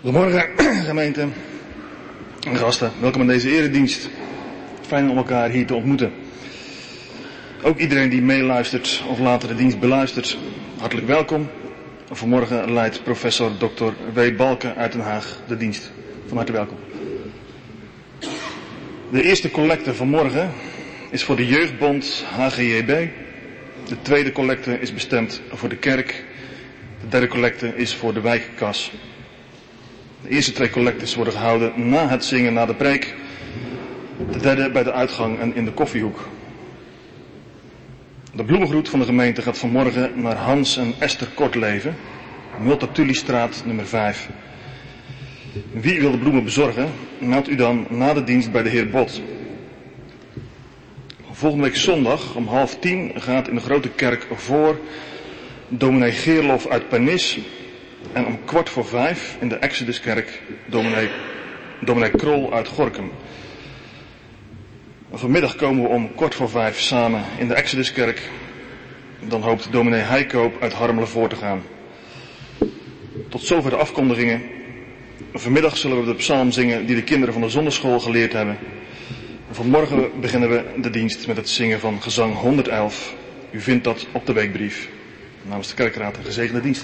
Goedemorgen gemeente en gasten, welkom aan deze eredienst. Fijn om elkaar hier te ontmoeten. Ook iedereen die meeluistert of later de dienst beluistert, hartelijk welkom. Vanmorgen leidt professor Dr. W. Balken uit Den Haag de dienst. Van harte welkom. De eerste collecte vanmorgen is voor de jeugdbond HGJB. De tweede collecte is bestemd voor de kerk. De derde collecte is voor de wijkkas. De eerste twee collectes worden gehouden na het zingen, na de preek. De derde bij de uitgang en in de koffiehoek. De bloemengroet van de gemeente gaat vanmorgen naar Hans en Esther Kortleven, Multatulistraat nummer 5. Wie wil de bloemen bezorgen, meldt u dan na de dienst bij de heer Bot. Volgende week zondag om 9:30 gaat in de grote kerk voor dominee Geerlof uit Pernis. En om 4:15 in de Exoduskerk dominee Krol uit Gorinchem. Vanmiddag komen we om 4:15 samen in de Exoduskerk. Dan hoopt dominee Heikoop uit Harmelen voor te gaan. Tot zover de afkondigingen. Vanmiddag zullen we de psalm zingen die de kinderen van de zonderschool geleerd hebben. En vanmorgen beginnen we de dienst met het zingen van gezang 111. U vindt dat op de weekbrief. Namens de kerkraad een gezegende dienst.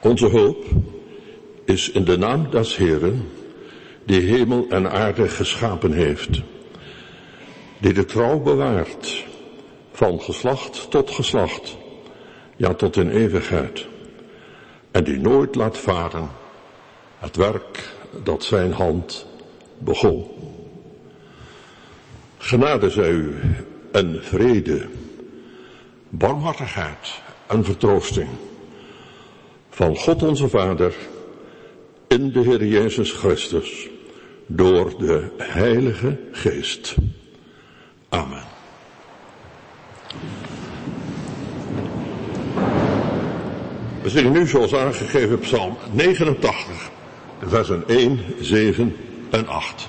Onze hoop is in de naam des Heeren, die hemel en aarde geschapen heeft, die de trouw bewaart van geslacht tot geslacht, ja tot in eeuwigheid, en die nooit laat varen het werk dat zijn hand begon. Genade zij u en vrede, barmhartigheid en vertroosting van God onze Vader in de Heer Jezus Christus door de Heilige Geest. Amen. We zingen nu zoals aangegeven Psalm 89, de versen 1, 7 en 8.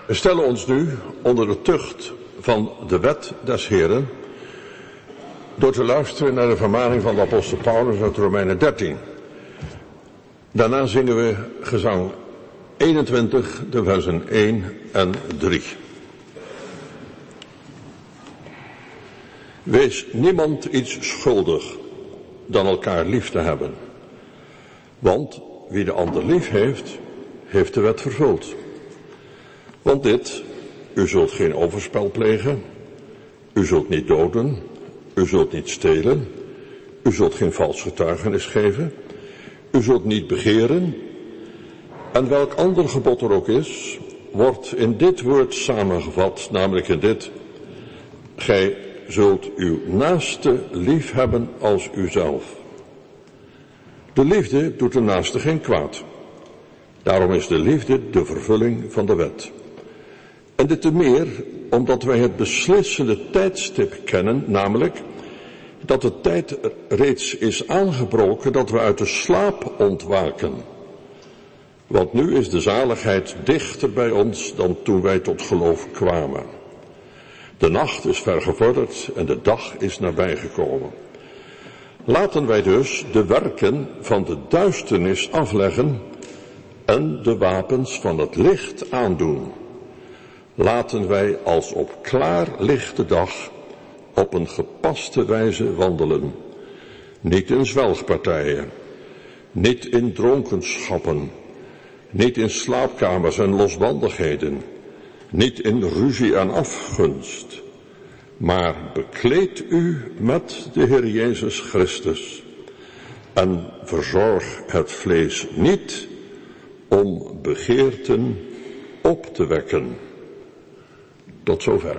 We stellen ons nu onder de tucht van de wet des Heren door te luisteren naar de vermaning van de apostel Paulus uit Romeinen 13. Daarna zingen we gezang 21, de versen 1 en 3. Wees niemand iets schuldig dan elkaar lief te hebben. Want wie de ander lief heeft, heeft de wet vervuld. Want dit, u zult geen overspel plegen, u zult niet doden, u zult niet stelen, u zult geen vals getuigenis geven, u zult niet begeren, en welk ander gebod er ook is, wordt in dit woord samengevat, namelijk in dit: gij zult uw naaste lief hebben als uzelf. De liefde doet de naaste geen kwaad. Daarom is de liefde de vervulling van de wet. En dit te meer omdat wij het beslissende tijdstip kennen, namelijk dat de tijd reeds is aangebroken dat we uit de slaap ontwaken. Want nu is de zaligheid dichter bij ons dan toen wij tot geloof kwamen. De nacht is vergevorderd en de dag is nabijgekomen. Laten wij dus de werken van de duisternis afleggen en de wapens van het licht aandoen. Laten wij als op klaar lichte dag op een gepaste wijze wandelen. Niet in zwelgpartijen, niet in dronkenschappen, niet in slaapkamers en losbandigheden, niet in ruzie en afgunst, maar bekleed u met de Heer Jezus Christus en verzorg het vlees niet om begeerten op te wekken. Tot zover.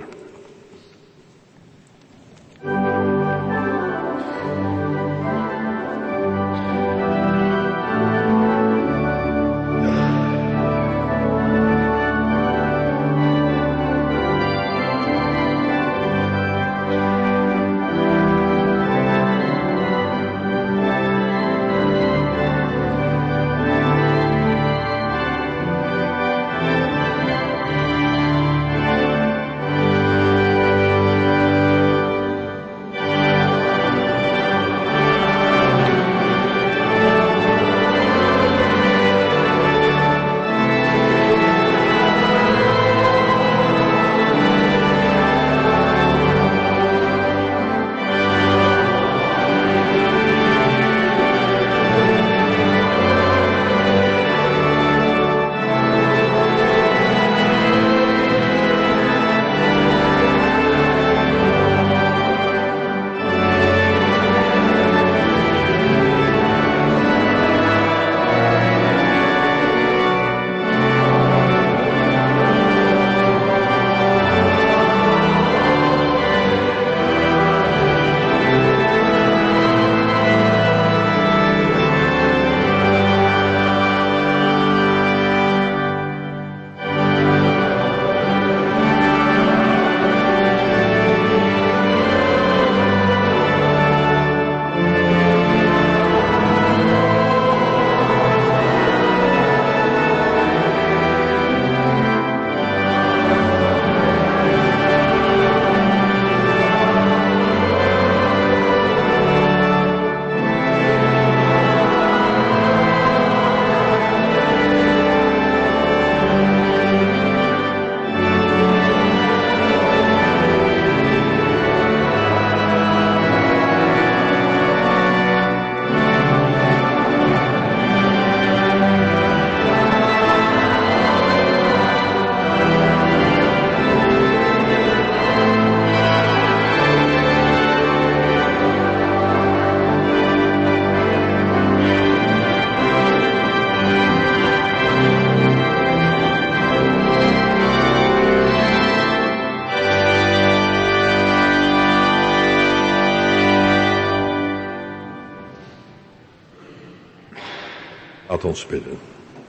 Laat ons bidden.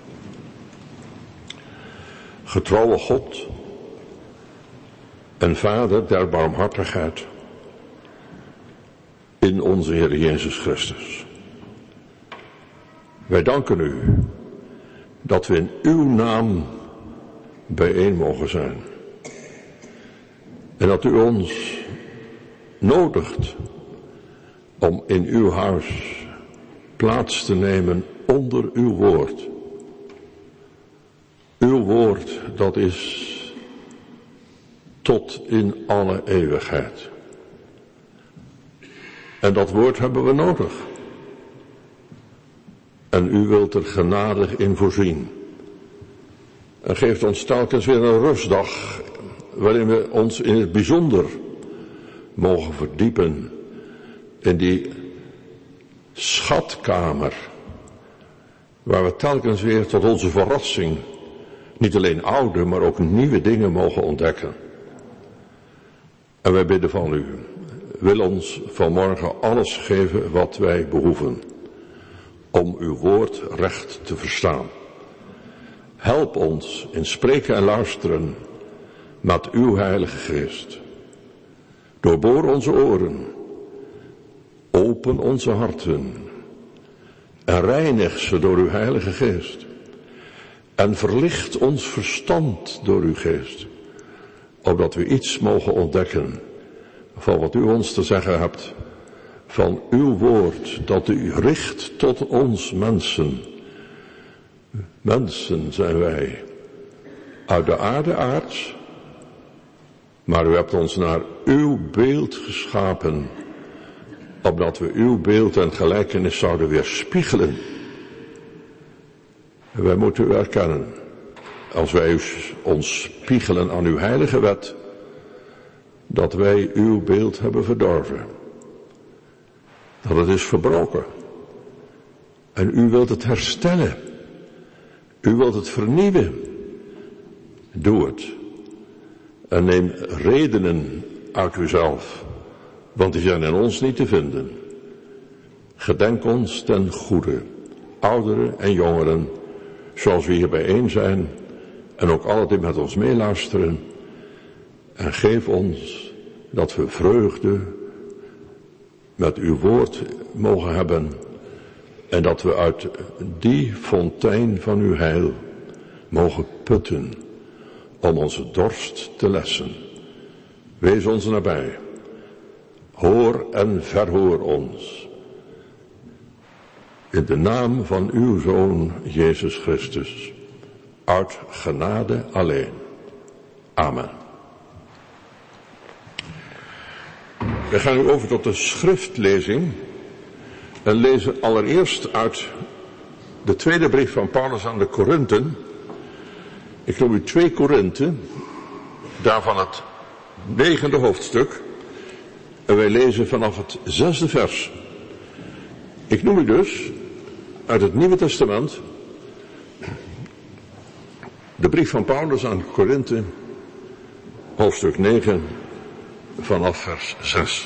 Getrouwe God en Vader der barmhartigheid in onze Heer Jezus Christus. Wij danken u dat we in uw naam bijeen mogen zijn. En dat u ons nodigt om in uw huis plaats te nemen onder uw woord. Uw woord, dat is tot in alle eeuwigheid. En dat woord hebben we nodig. En u wilt er genadig in voorzien. En geeft ons telkens weer een rustdag, waarin we ons in het bijzonder mogen verdiepen in die schatkamer, waar we telkens weer tot onze verrassing niet alleen oude, maar ook nieuwe dingen mogen ontdekken. En wij bidden van u, wil ons vanmorgen alles geven wat wij behoeven, om uw woord recht te verstaan. Help ons in spreken en luisteren met uw Heilige Geest. Doorboor onze oren, open onze harten en reinig ze door uw Heilige Geest. En verlicht ons verstand door uw Geest, opdat we iets mogen ontdekken van wat u ons te zeggen hebt, van uw woord dat u richt tot ons mensen. Mensen zijn wij, uit de aarde aards, maar u hebt ons naar uw beeld geschapen, opdat we uw beeld en gelijkenis zouden weerspiegelen. Wij moeten u erkennen, als wij ons spiegelen aan uw heilige wet, dat wij uw beeld hebben verdorven. Dat het is verbroken. En u wilt het herstellen. U wilt het vernieuwen. Doe het. En neem redenen uit uzelf, want die zijn in ons niet te vinden. Gedenk ons ten goede, ouderen en jongeren, zoals we hier bijeen zijn, en ook allen die met ons meeluisteren. En geef ons dat we vreugde met uw woord mogen hebben, en dat we uit die fontein van uw heil mogen putten om onze dorst te lessen. Wees ons nabij. Hoor en verhoor ons. In de naam van uw Zoon Jezus Christus. Uit genade alleen. Amen. We gaan nu over tot de schriftlezing. En lezen allereerst uit de tweede brief van Paulus aan de Korinthen. Ik noem u 2 Korinthe, daarvan het 9e hoofdstuk. En wij lezen vanaf het 6e vers. Ik noem u dus uit het Nieuwe Testament de brief van Paulus aan Korinthe, hoofdstuk 9, vanaf vers 6.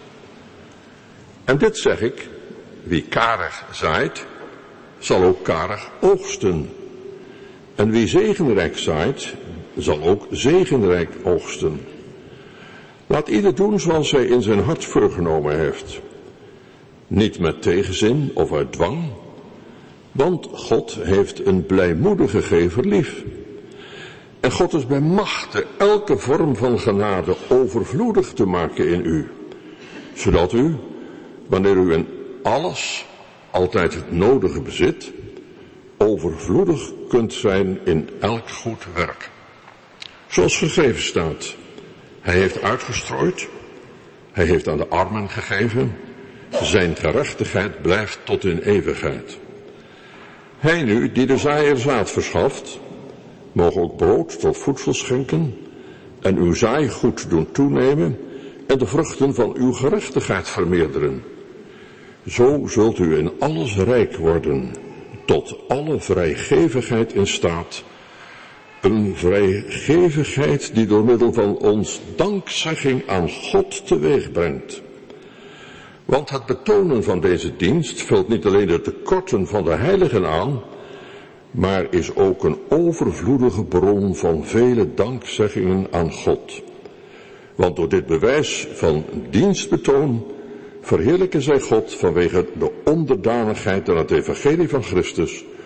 En dit zeg ik, wie karig zaait, zal ook karig oogsten. En wie zegenrijk zaait, zal ook zegenrijk oogsten. Laat ieder doen zoals hij in zijn hart voorgenomen heeft. Niet met tegenzin of uit dwang, want God heeft een blijmoedige gever lief. En God is bij machte elke vorm van genade overvloedig te maken in u, zodat u, wanneer u in alles altijd het nodige bezit, overvloedig kunt zijn in elk goed werk. Zoals geschreven staat, hij heeft uitgestrooid, hij heeft aan de armen gegeven, zijn gerechtigheid blijft tot in eeuwigheid. Hij nu, die de zaaier zaad verschaft, mogen ook brood tot voedsel schenken en uw zaaigoed doen toenemen en de vruchten van uw gerechtigheid vermeerderen. Zo zult u in alles rijk worden, tot alle vrijgevigheid in staat. Een vrijgevigheid die door middel van ons dankzegging aan God teweeg brengt. Want het betonen van deze dienst vult niet alleen de tekorten van de heiligen aan, maar is ook een overvloedige bron van vele dankzeggingen aan God. Want door dit bewijs van dienstbetoon verheerlijken zij God vanwege de onderdanigheid aan het evangelie van Christus,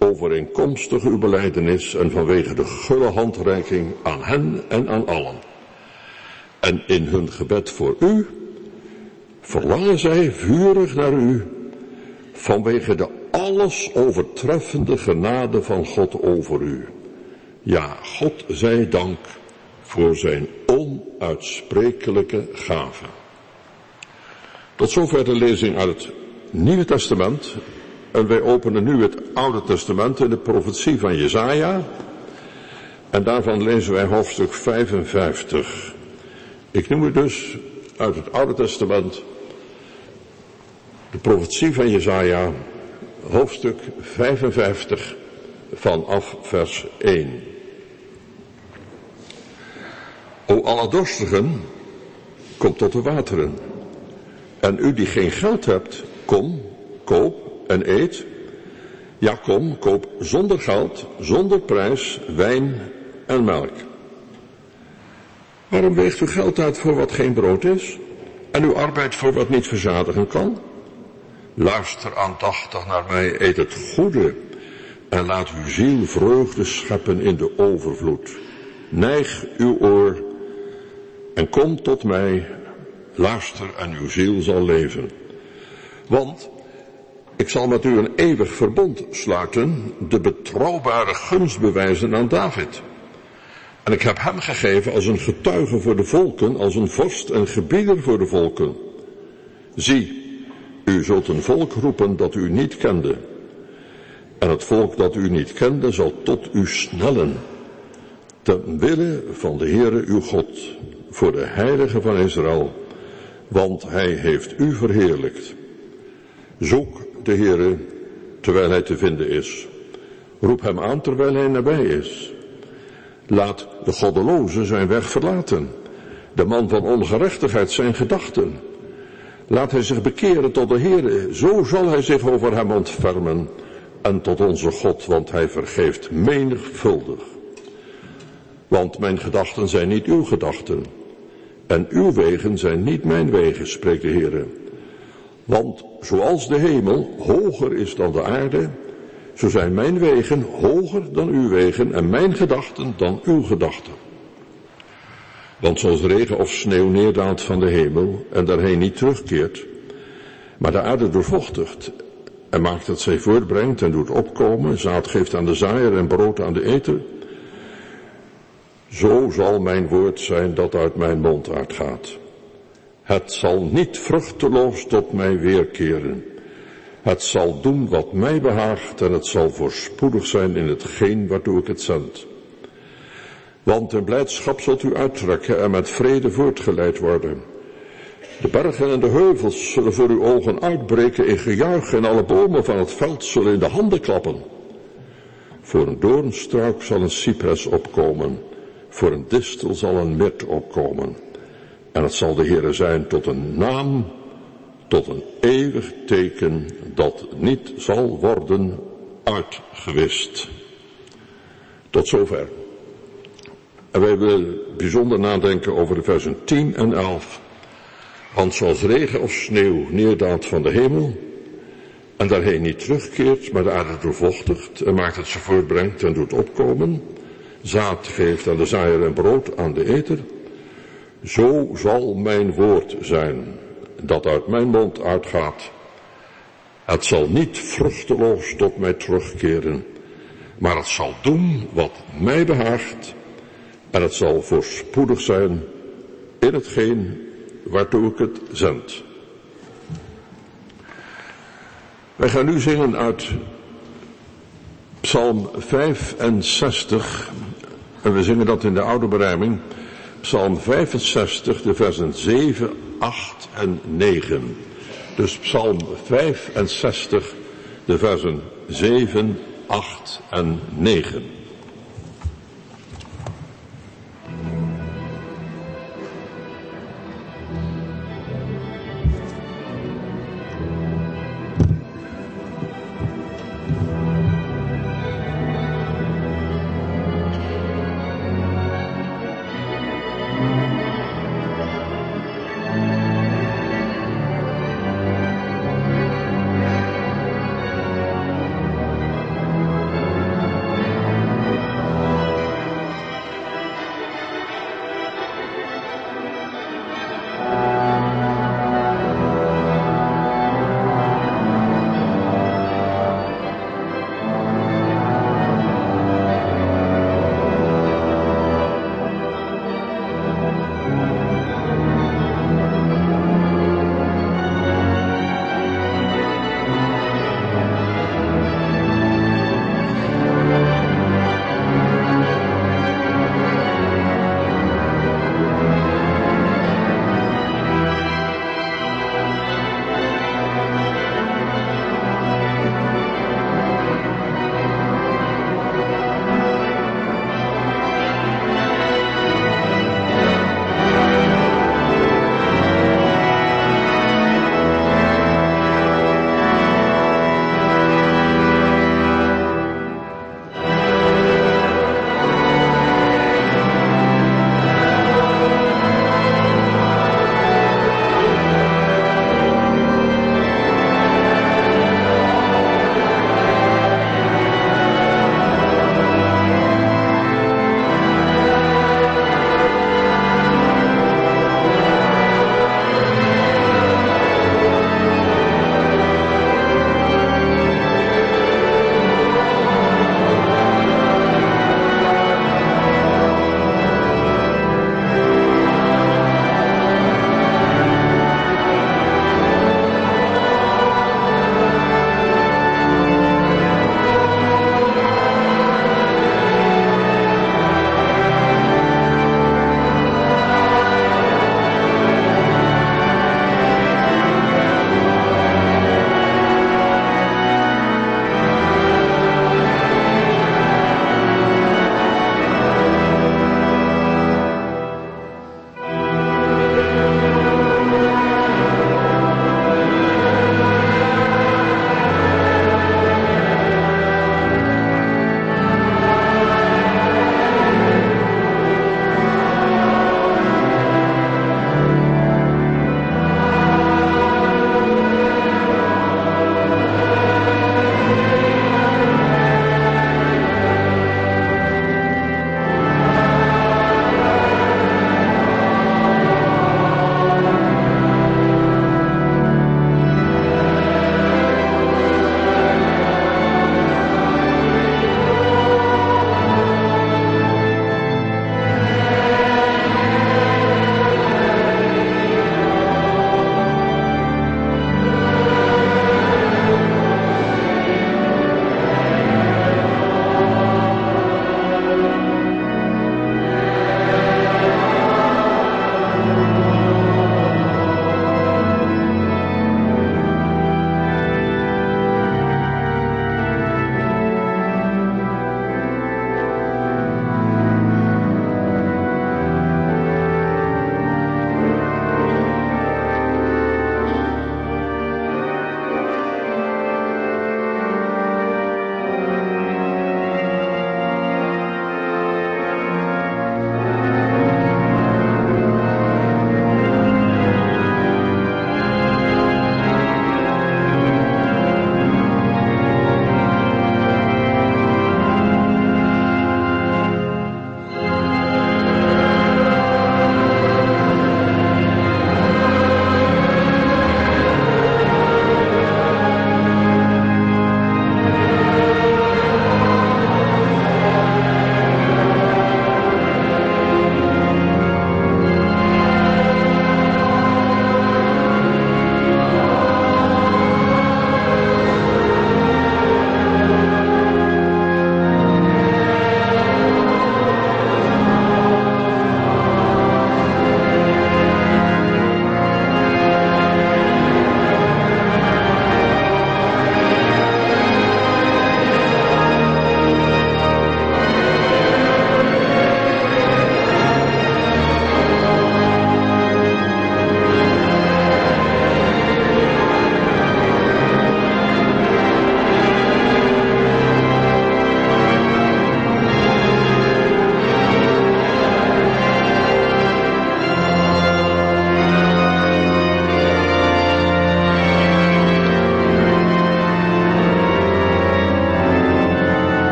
overeenkomstig uw belijdenis en vanwege de gulle handreiking aan hen en aan allen. En in hun gebed voor u verlangen zij vurig naar u, vanwege de alles overtreffende genade van God over u. Ja, God zij dank voor zijn onuitsprekelijke gave. Tot zover de lezing uit het Nieuwe Testament. En wij openen nu het Oude Testament in de profetie van Jesaja. En daarvan lezen wij hoofdstuk 55. Ik noem het dus uit het Oude Testament de profetie van Jesaja, hoofdstuk 55, vanaf vers 1. O alle dorstigen, kom tot de wateren. En u die geen geld hebt, kom, koop en eet. Ja, kom, koop zonder geld, zonder prijs, wijn en melk. Waarom weegt u geld uit voor wat geen brood is? En uw arbeid voor wat niet verzadigen kan? Luister aandachtig naar mij, eet het goede. En laat uw ziel vreugde scheppen in de overvloed. Neig uw oor en kom tot mij. Luister en uw ziel zal leven. Want ik zal met u een eeuwig verbond sluiten, de betrouwbare gunst bewijzen aan David. En ik heb hem gegeven als een getuige voor de volken, als een vorst en gebieder voor de volken. Zie, u zult een volk roepen dat u niet kende. En het volk dat u niet kende zal tot u snellen. Ten wille van de Heere uw God, voor de Heilige van Israël, want hij heeft u verheerlijkt. Zoek de Heere terwijl hij te vinden is. Roep hem aan terwijl hij nabij is. Laat de goddeloze zijn weg verlaten, de man van ongerechtigheid zijn gedachten. Laat hij zich bekeren tot de Heere, zo zal hij zich over hem ontfermen. En tot onze God, want hij vergeeft menigvuldig. Want mijn gedachten zijn niet uw gedachten. En uw wegen zijn niet mijn wegen, spreekt de Heere. Want zoals de hemel hoger is dan de aarde, zo zijn mijn wegen hoger dan uw wegen en mijn gedachten dan uw gedachten. Want zoals regen of sneeuw neerdaalt van de hemel en daarheen niet terugkeert, maar de aarde doorvochtigt en maakt dat zij voortbrengt en doet opkomen, zaad geeft aan de zaaier en brood aan de eter, zo zal mijn woord zijn dat uit mijn mond uitgaat. Het zal niet vruchteloos tot mij weerkeren. Het zal doen wat mij behaagt en het zal voorspoedig zijn in hetgeen waartoe ik het zend. Want in blijdschap zult u uittrekken en met vrede voortgeleid worden. De bergen en de heuvels zullen voor uw ogen uitbreken in gejuich en alle bomen van het veld zullen in de handen klappen. Voor een doornstruik zal een cypres opkomen, voor een distel zal een mirt opkomen. En het zal de Heere zijn tot een naam, tot een eeuwig teken dat niet zal worden uitgewist. Tot zover. En wij willen bijzonder nadenken over de versen 10 en 11. Want zoals regen of sneeuw neerdaalt van de hemel en daarheen niet terugkeert, maar de aarde doorvochtigt en maakt het ze voortbrengt en doet opkomen, zaad geeft aan de zaaier en brood aan de eter, zo zal mijn woord zijn, dat uit mijn mond uitgaat. Het zal niet vruchteloos tot mij terugkeren, maar het zal doen wat mij behaagt, en het zal voorspoedig zijn in hetgeen waartoe ik het zend. Wij gaan nu zingen uit Psalm 65, en we zingen dat in de oude berijming. Psalm 65, de versen 7, 8 en 9. Dus Psalm 65, de versen 7, 8 en 9.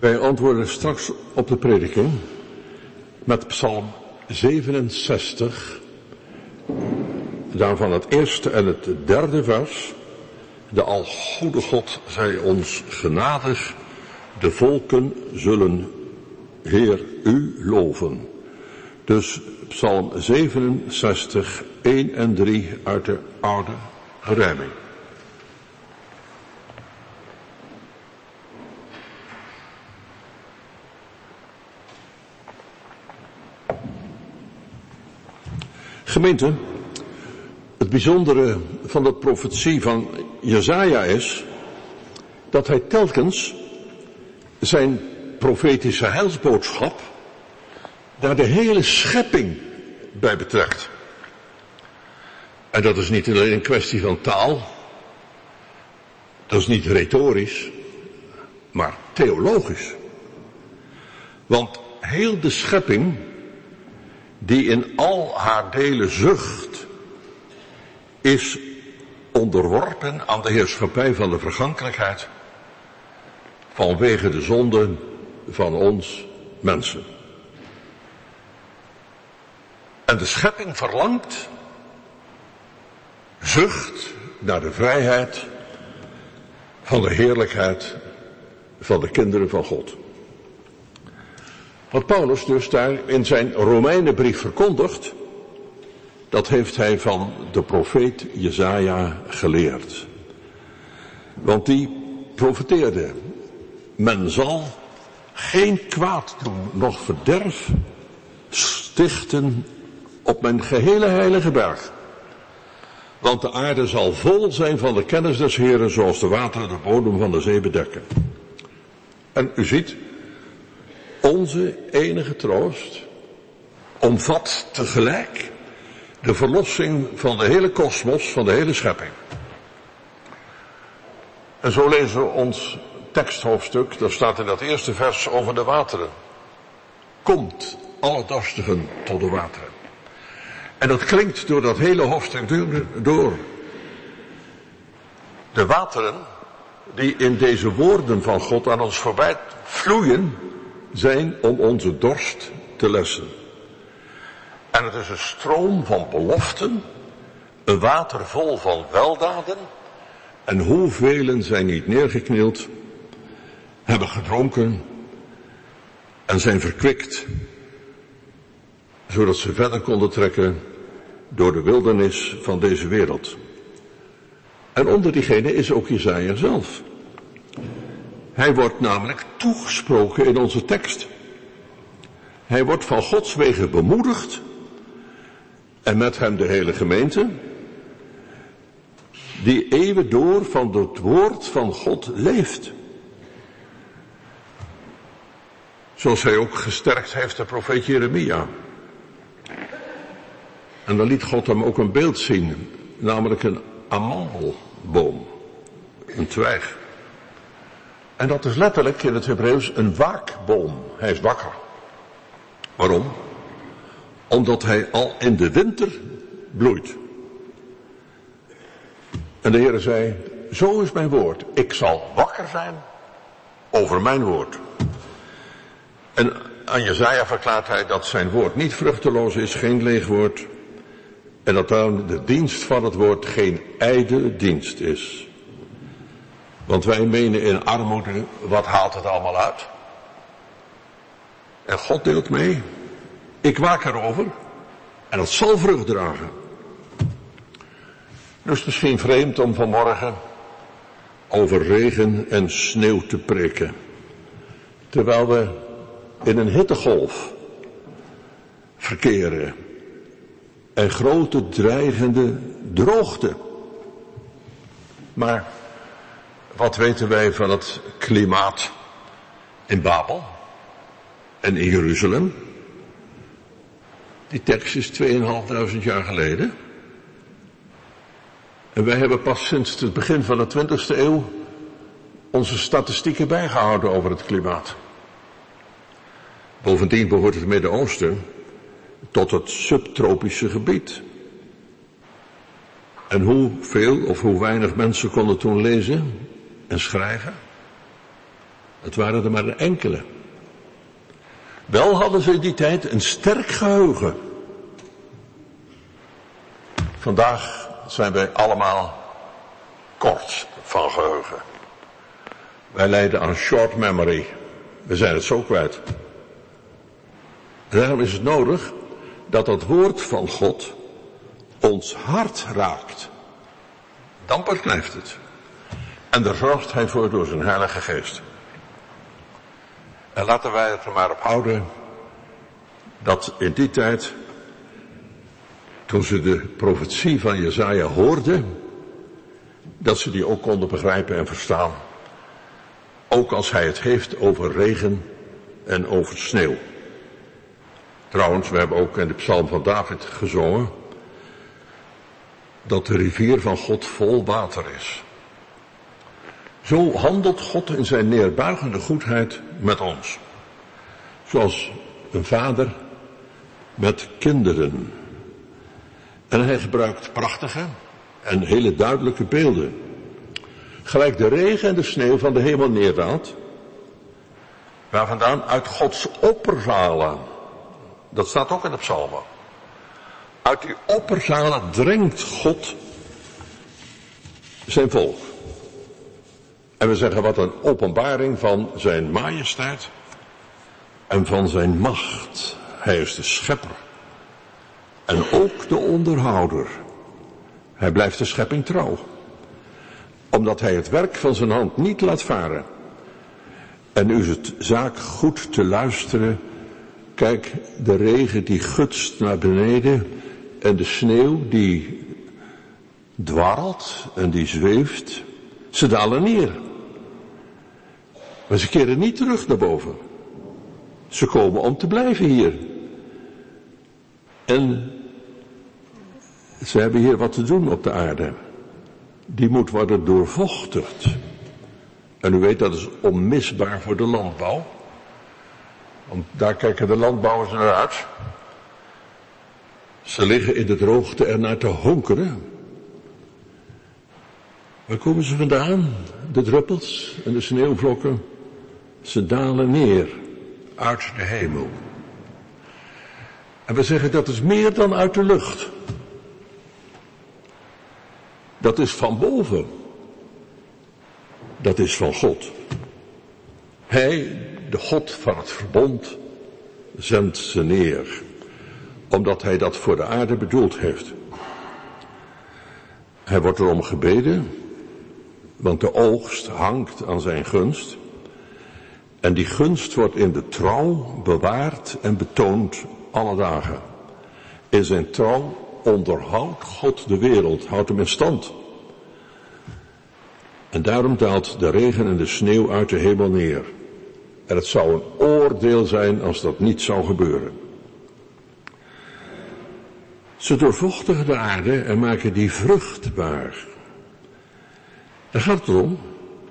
Wij antwoorden straks op de prediking met Psalm 67, daarvan het eerste en het derde vers. De algoede God zij ons genadig, de volken zullen Heer u loven. Dus Psalm 67, 1 en 3 uit de oude gerijming. Gemeente, het bijzondere van de profetie van Jesaja is dat hij telkens zijn profetische heilsboodschap daar de hele schepping bij betrekt. En dat is niet alleen een kwestie van taal, dat is niet retorisch, maar theologisch. Want heel de schepping, die in al haar delen zucht, is onderworpen aan de heerschappij van de vergankelijkheid vanwege de zonde van ons mensen. En de schepping verlangt, zucht naar de vrijheid van de heerlijkheid van de kinderen van God. Wat Paulus dus daar in zijn Romeinenbrief verkondigt, dat heeft hij van de profeet Jesaja geleerd. Want die profeteerde: men zal geen kwaad doen, noch verderf stichten op mijn gehele heilige berg. Want de aarde zal vol zijn van de kennis des Heeren, zoals de wateren de bodem van de zee bedekken. En u ziet, onze enige troost omvat tegelijk de verlossing van de hele kosmos, van de hele schepping. En zo lezen we ons teksthoofdstuk, daar staat in dat eerste vers over de wateren. Komt, alle dorstigen, tot de wateren. En dat klinkt door dat hele hoofdstuk door. De wateren die in deze woorden van God aan ons voorbij vloeien, zijn om onze dorst te lessen. En het is een stroom van beloften, een water vol van weldaden. En hoeveel zijn niet neergeknield, hebben gedronken en zijn verkwikt, zodat ze verder konden trekken door de wildernis van deze wereld. En onder diegene is ook Jesaja zelf. Hij wordt namelijk toegesproken in onze tekst. Hij wordt van Gods wegen bemoedigd en met hem de hele gemeente, die eeuwen door van het woord van God leeft. Zoals hij ook gesterkt heeft de profeet Jeremia. En dan liet God hem ook een beeld zien, namelijk een amandelboom, een twijg. En dat is letterlijk in het Hebreeuws een waakboom. Hij is wakker. Waarom? Omdat hij al in de winter bloeit. En de Heer zei, zo is mijn woord. Ik zal wakker zijn over mijn woord. En aan Jesaja verklaart hij dat zijn woord niet vruchteloos is, geen leeg woord. En dat dan de dienst van het woord geen ijdele dienst is. Want wij menen in armoede, wat haalt het allemaal uit? En God deelt mee. Ik waak erover. En dat zal vrucht dragen. Dus misschien vreemd om vanmorgen over regen en sneeuw te preken. Terwijl we in een hittegolf verkeren. En grote dreigende droogte. Maar wat weten wij van het klimaat in Babel en in Jeruzalem? Die tekst is 2500 jaar geleden. En wij hebben pas sinds het begin van de 20e eeuw onze statistieken bijgehouden over het klimaat. Bovendien behoort het Midden-Oosten tot het subtropische gebied. En hoeveel of hoe weinig mensen konden toen lezen en schrijven? Het waren er maar enkele. Wel hadden ze in die tijd een sterk geheugen. Vandaag zijn wij allemaal kort van geheugen. Wij lijden aan short memory. We zijn het zo kwijt. En daarom is het nodig dat het woord van God ons hart raakt. Dan pas blijft het. En daar zorgt hij voor door zijn Heilige Geest. En laten wij het er maar op houden dat in die tijd, toen ze de profetie van Jesaja hoorden, dat ze die ook konden begrijpen en verstaan. Ook als hij het heeft over regen en over sneeuw. Trouwens, we hebben ook in de psalm van David gezongen dat de rivier van God vol water is. Zo handelt God in zijn neerbuigende goedheid met ons. Zoals een vader met kinderen. En hij gebruikt prachtige en hele duidelijke beelden. Gelijk de regen en de sneeuw van de hemel neerdaalt. Waar vandaan uit Gods opperzalen. Dat staat ook in de psalmen. Uit die opperzalen dringt God zijn volk. En we zeggen wat een openbaring van zijn majesteit en van zijn macht. Hij is de schepper. En ook de onderhouder. Hij blijft de schepping trouw. Omdat hij het werk van zijn hand niet laat varen. En nu is het zaak goed te luisteren. Kijk, de regen die gutst naar beneden. En de sneeuw die dwarrelt en die zweeft. Ze dalen neer. Maar ze keren niet terug naar boven. Ze komen om te blijven hier. En ze hebben hier wat te doen op de aarde. Die moet worden doorvochtigd. En u weet, dat is onmisbaar voor de landbouw. Want daar kijken de landbouwers naar uit. Ze liggen in de droogte ernaar te honkeren. Waar komen ze vandaan? De druppels en de sneeuwvlokken. Ze dalen neer uit de hemel. En we zeggen dat is meer dan uit de lucht. Dat is van boven. Dat is van God. Hij, de God van het verbond, zendt ze neer. Omdat hij dat voor de aarde bedoeld heeft. Hij wordt erom gebeden. Want de oogst hangt aan zijn gunst. En die gunst wordt in de trouw bewaard en betoond alle dagen. In zijn trouw onderhoudt God de wereld, houdt hem in stand. En daarom daalt de regen en de sneeuw uit de hemel neer. En het zou een oordeel zijn als dat niet zou gebeuren. Ze doorvochtigen de aarde en maken die vruchtbaar. Daar gaat het om.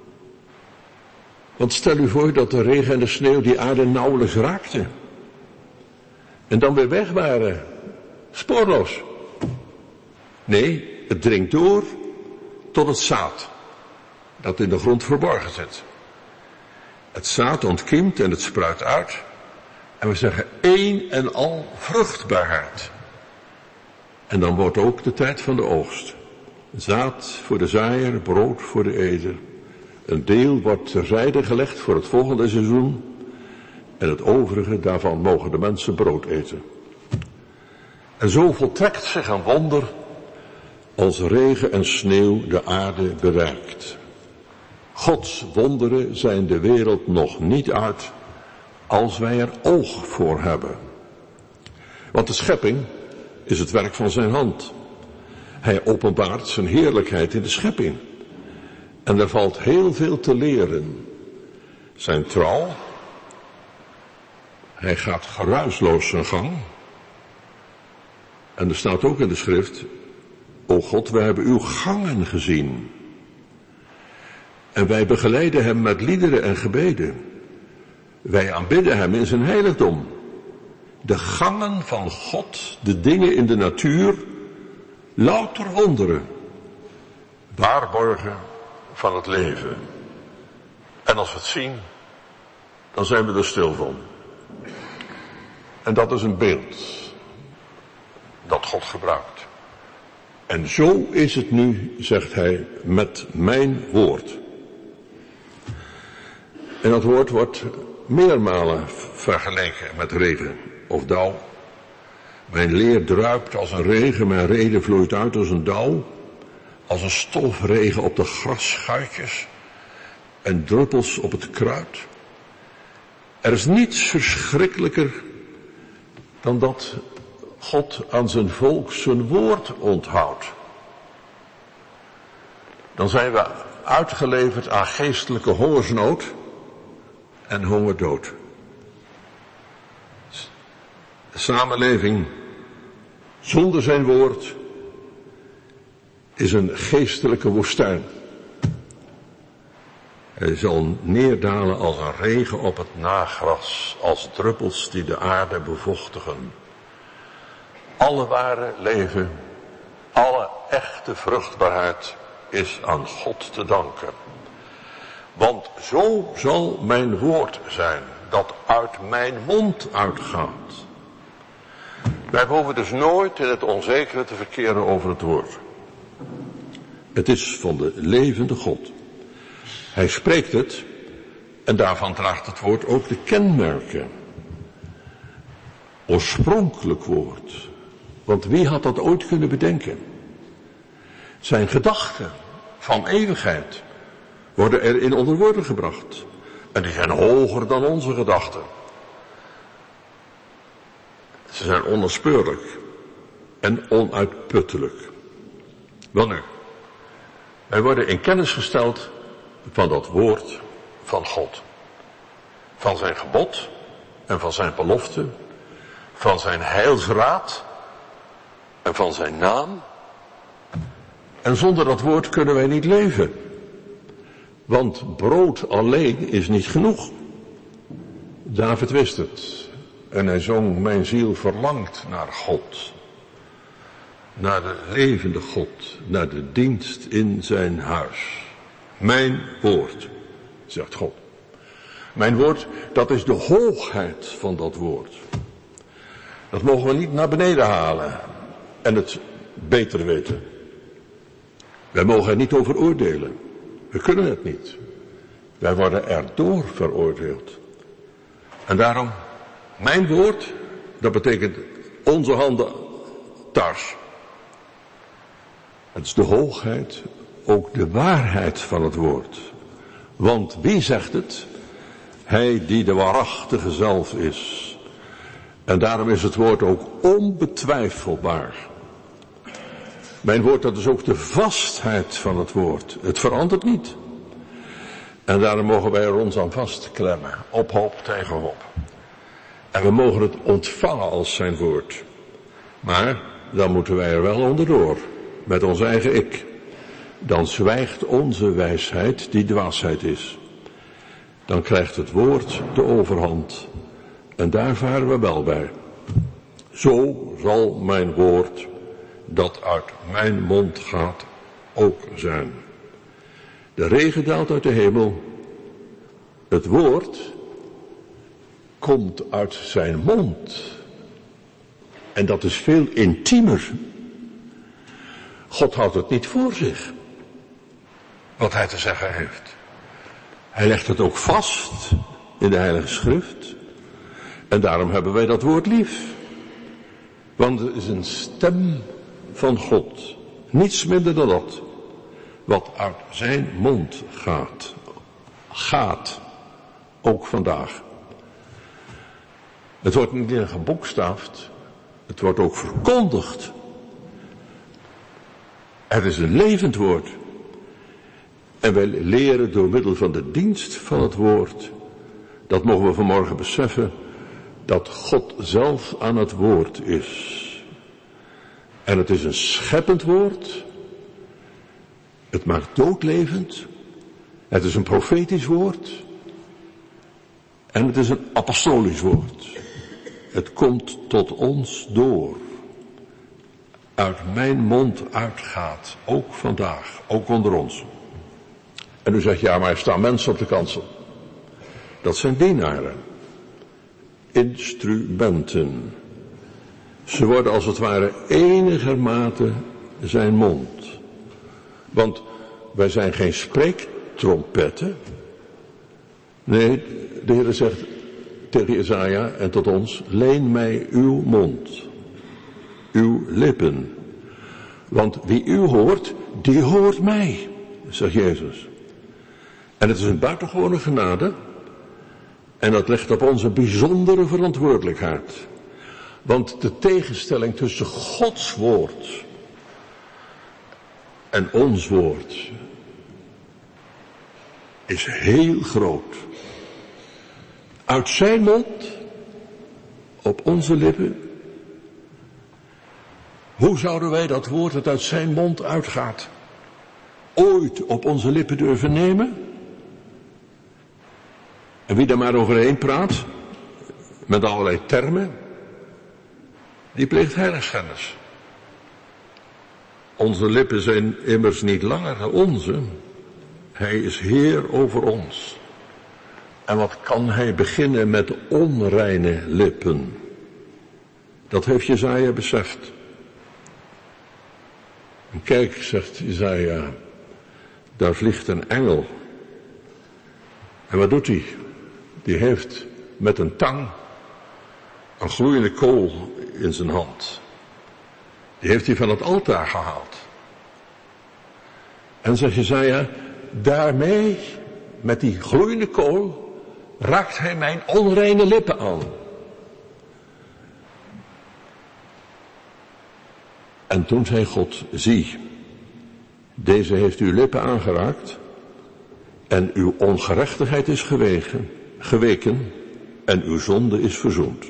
Want stel u voor dat de regen en de sneeuw die aarde nauwelijks raakten. En dan weer weg waren. Spoorloos. Nee, het dringt door tot het zaad. Dat in de grond verborgen zit. Het zaad ontkiemt en het spruit uit. En we zeggen één en al vruchtbaarheid. En dan wordt ook de tijd van de oogst. Zaad voor de zaaier, brood voor de eter. Een deel wordt terzijde gelegd voor het volgende seizoen. En het overige daarvan mogen de mensen brood eten. En zo voltrekt zich een wonder als regen en sneeuw de aarde bereikt. Gods wonderen zijn de wereld nog niet uit als wij er oog voor hebben. Want de schepping is het werk van zijn hand. Hij openbaart zijn heerlijkheid in de schepping. En er valt heel veel te leren. Zijn trouw. Hij gaat geruisloos zijn gang. En er staat ook in de schrift: O God, wij hebben uw gangen gezien. En wij begeleiden hem met liederen en gebeden. Wij aanbidden hem in zijn heiligdom. De gangen van God, de dingen in de natuur, louter wonderen. Waarborgen van het leven. En als we het zien, dan zijn we er stil van. En dat is een beeld dat God gebruikt. En zo is het nu, zegt hij, met mijn woord. En dat woord wordt meermalen vergeleken met regen of dauw. Mijn leer druipt als een regen, mijn rede vloeit uit als een dauw. Als een stofregen op de grasschuitjes en druppels op het kruid. Er is niets verschrikkelijker dan dat God aan zijn volk zijn woord onthoudt. Dan zijn we uitgeleverd aan geestelijke hongersnood en hongerdood. De samenleving zonder zijn woord is een geestelijke woestijn. Hij zal neerdalen als een regen op het nagras, als druppels die de aarde bevochtigen. Alle ware leven, alle echte vruchtbaarheid is aan God te danken. Want zo zal mijn woord zijn, dat uit mijn mond uitgaat. Wij hoeven dus nooit in het onzekere te verkeren over het woord. Het is van de levende God. Hij spreekt het en daarvan draagt het woord ook de kenmerken. Oorspronkelijk woord. Want wie had dat ooit kunnen bedenken? Zijn gedachten van eeuwigheid worden erin onder woorden gebracht. En die zijn hoger dan onze gedachten. Ze zijn onnaspeurlijk en onuitputtelijk. Welnu, wij worden in kennis gesteld van dat woord van God. Van zijn gebod en van zijn belofte, van zijn heilsraad en van zijn naam. En zonder dat woord kunnen wij niet leven. Want brood alleen is niet genoeg. David wist het. En hij zong, mijn ziel verlangt naar God. Naar de levende God. Naar de dienst in zijn huis. Mijn woord, zegt God. Mijn woord, dat is de hoogheid van dat woord. Dat mogen we niet naar beneden halen. En het beter weten. Wij mogen er niet over oordelen. We kunnen het niet. Wij worden erdoor veroordeeld. En daarom, mijn woord, dat betekent onze handen thuis. Het is de hoogheid, ook de waarheid van het woord. Want wie zegt het? Hij die de waarachtige zelf is. En daarom is het woord ook onbetwijfelbaar. Mijn woord, dat is ook de vastheid van het woord. Het verandert niet. En daarom mogen wij er ons aan vastklemmen. Op hoop tegen hoop. En we mogen het ontvangen als zijn woord. Maar dan moeten wij er wel onderdoor. Met ons eigen ik. Dan zwijgt onze wijsheid die dwaasheid is. Dan krijgt het woord de overhand. En daar varen we wel bij. Zo zal mijn woord dat uit mijn mond gaat ook zijn. De regen daalt uit de hemel. Het woord komt uit zijn mond. En dat is veel intiemer. God houdt het niet voor zich. Wat hij te zeggen heeft. Hij legt het ook vast in de Heilige Schrift. En daarom hebben wij dat woord lief. Want het is een stem van God. Niets minder dan dat. Wat uit zijn mond gaat. Gaat. Ook vandaag. Het wordt niet alleen geboekstaafd. Het wordt ook verkondigd. Het is een levend woord. En wij leren door middel van de dienst van het woord. Dat mogen we vanmorgen beseffen. Dat God zelf aan het woord is. En het is een scheppend woord. Het maakt doodlevend. Het is een profetisch woord. En het is een apostolisch woord. Het komt tot ons door. Uit mijn mond uitgaat. Ook vandaag. Ook onder ons. En u zegt, ja, maar er staan mensen op de kansel. Dat zijn dienaren. Instrumenten. Ze worden als het ware enigermate zijn mond. Want wij zijn geen spreektrompetten. Nee, de Heer zegt tegen Jesaja en tot ons, leen mij uw mond, uw lippen. Want wie u hoort, die hoort mij, zegt Jezus. En het is een buitengewone genade. En dat legt op ons een bijzondere verantwoordelijkheid. Want de tegenstelling tussen Gods woord en ons woord is heel groot. Uit zijn mond, op onze lippen. Hoe zouden wij dat woord dat uit zijn mond uitgaat, ooit op onze lippen durven nemen? En wie daar maar overheen praat, met allerlei termen, die pleegt heiligschennis. Onze lippen zijn immers niet langer de onze. Hij is Heer over ons. En wat kan hij beginnen met onreine lippen? Dat heeft Jesaja beseft. En kijk, zegt Jesaja, daar vliegt een engel. En wat doet hij? Die heeft met een tang een gloeiende kool in zijn hand. Die heeft hij van het altaar gehaald. En zegt Jesaja, daarmee, met die gloeiende kool, raakt hij mijn onreine lippen aan. En toen zei God, zie, deze heeft uw lippen aangeraakt en uw ongerechtigheid is geweken en uw zonde is verzoend.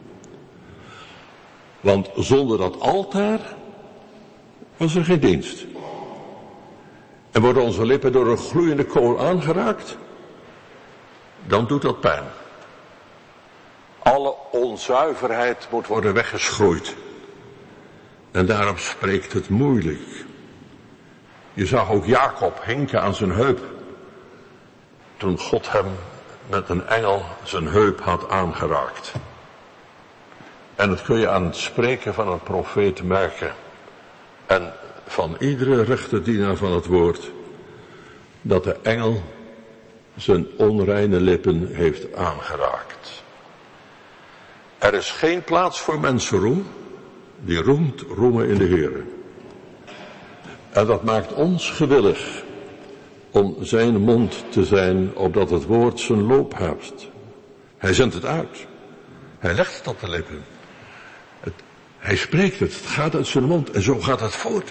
Want zonder dat altaar was er geen dienst. En worden onze lippen door een gloeiende kool aangeraakt, dan doet dat pijn. Alle onzuiverheid moet worden weggeschroeid. En daarom spreekt het moeilijk. Je zag ook Jacob hinken aan zijn heup, toen God hem met een engel zijn heup had aangeraakt. En dat kun je aan het spreken van een profeet merken. En van iedere rechte dienaar van het woord, dat de engel zijn onreine lippen heeft aangeraakt. Er is geen plaats voor mensenroem, die roemen in de Heere. En dat maakt ons gewillig om zijn mond te zijn, opdat het woord zijn loop heeft. Hij zendt het uit. Hij legt het op de lippen. Hij spreekt het. Het gaat uit zijn mond. En zo gaat het voort.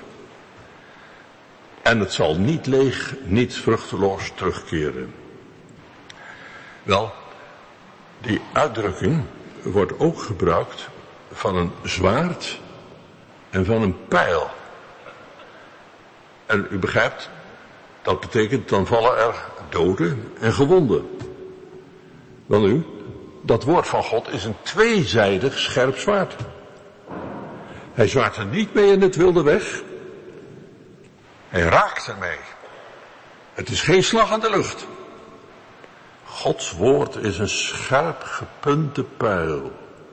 En het zal niet leeg, niet vruchteloos terugkeren. Wel, die uitdrukking wordt ook gebruikt van een zwaard en van een pijl. En u begrijpt, dat betekent dan vallen er doden en gewonden. Wel nu, dat woord van God is een tweezijdig scherp zwaard. Hij zwaart er niet mee in het wilde weg. Hij raakt ermee. Het is geen slag aan de lucht. Gods woord is een scherp gepunte pijl,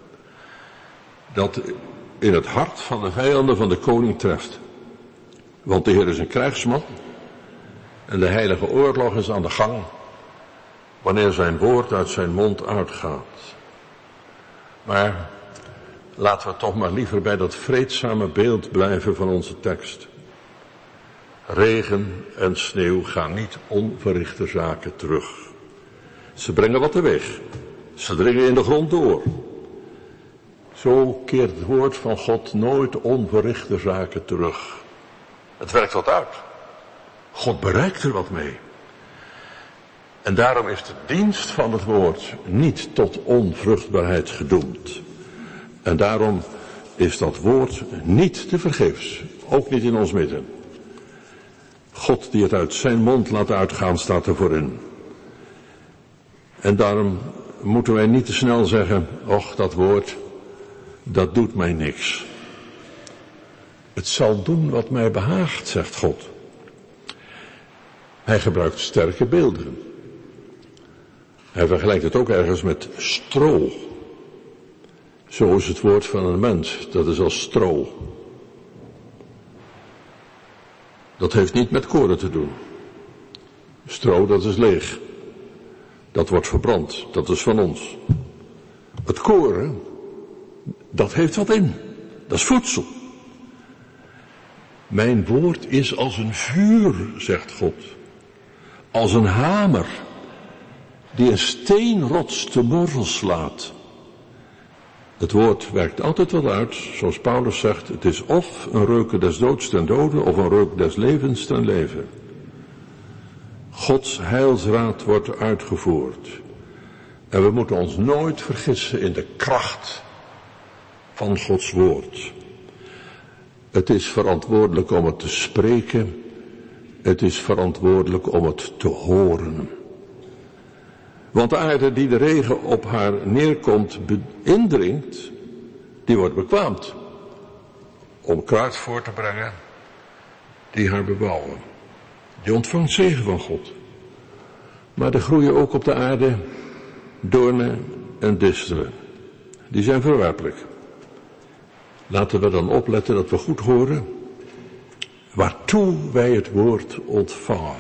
dat in het hart van de vijanden van de koning treft. Want de Heer is een krijgsman en de heilige oorlog is aan de gang wanneer zijn woord uit zijn mond uitgaat. Maar laten we toch maar liever bij dat vreedzame beeld blijven van onze tekst. Regen en sneeuw gaan niet onverrichte zaken terug. Ze brengen wat teweeg. Ze dringen in de grond door. Zo keert het woord van God nooit onverrichte zaken terug. Het werkt wat uit. God bereikt er wat mee. En daarom is de dienst van het woord niet tot onvruchtbaarheid gedoemd. En daarom is dat woord niet te vergeefs. Ook niet in ons midden. God die het uit zijn mond laat uitgaan, staat er voor in. En daarom moeten wij niet te snel zeggen, och, dat woord, dat doet mij niks. Het zal doen wat mij behaagt, zegt God. Hij gebruikt sterke beelden. Hij vergelijkt het ook ergens met stro. Zo is het woord van een mens, dat is als stro. Dat heeft niet met koren te doen. Stro, dat is leeg. Dat wordt verbrand, dat is van ons. Het koren, dat heeft wat in. Dat is voedsel. Mijn woord is als een vuur, zegt God. Als een hamer die een steenrots te morzel slaat. Het woord werkt altijd wat uit, zoals Paulus zegt, het is of een reuke des doods ten dode, of een reuk des levens ten leven. Gods heilsraad wordt uitgevoerd. En we moeten ons nooit vergissen in de kracht van Gods woord. Het is verantwoordelijk om het te spreken. Het is verantwoordelijk om het te horen. Want de aarde die de regen op haar neerkomt, indringt, die wordt bekwaamd. Om kruid voor te brengen, die haar bebouwen. Die ontvangt zegen van God. Maar er groeien ook op de aarde doornen en distelen. Die zijn verwerpelijk. Laten we dan opletten dat we goed horen waartoe wij het woord ontvangen.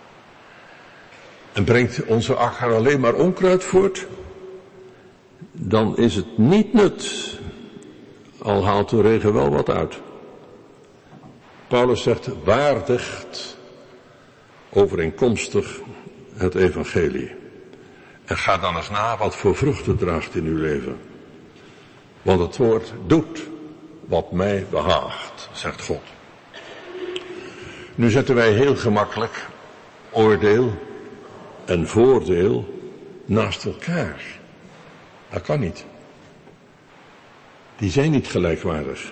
En brengt onze akker alleen maar onkruid voort, dan is het niet nut, al haalt de regen wel wat uit. Paulus zegt, waardigt overeenkomstig het evangelie. En ga dan eens na wat voor vruchten draagt in uw leven. Want het woord doet wat mij behaagt, zegt God. Nu zetten wij heel gemakkelijk oordeel en voordeel naast elkaar. Dat kan niet. Die zijn niet gelijkwaardig.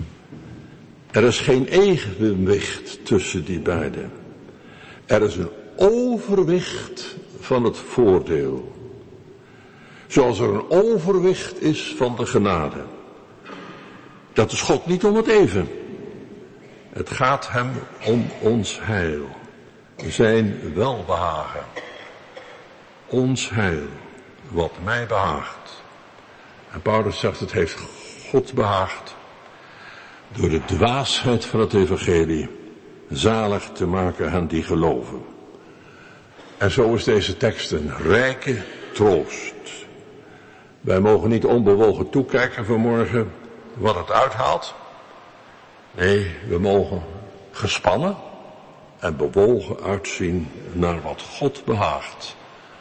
Er is geen evenwicht tussen die beiden. Er is een overwicht van het voordeel. Zoals er een overwicht is van de genade. Dat is God niet om het even. Het gaat hem om ons heil. Zijn welbehagen. Ons heil. Wat mij behaagt. En Paulus zegt, het heeft God behaagd. Door de dwaasheid van het evangelie zalig te maken hen die geloven. En zo is deze tekst een rijke troost. Wij mogen niet onbewogen toekijken vanmorgen wat het uithaalt. Nee, we mogen gespannen en bewogen uitzien naar wat God behaagt.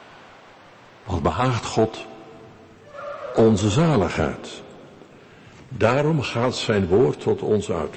Wat behaagt God? Onze zaligheid. Daarom gaat zijn woord tot ons uit.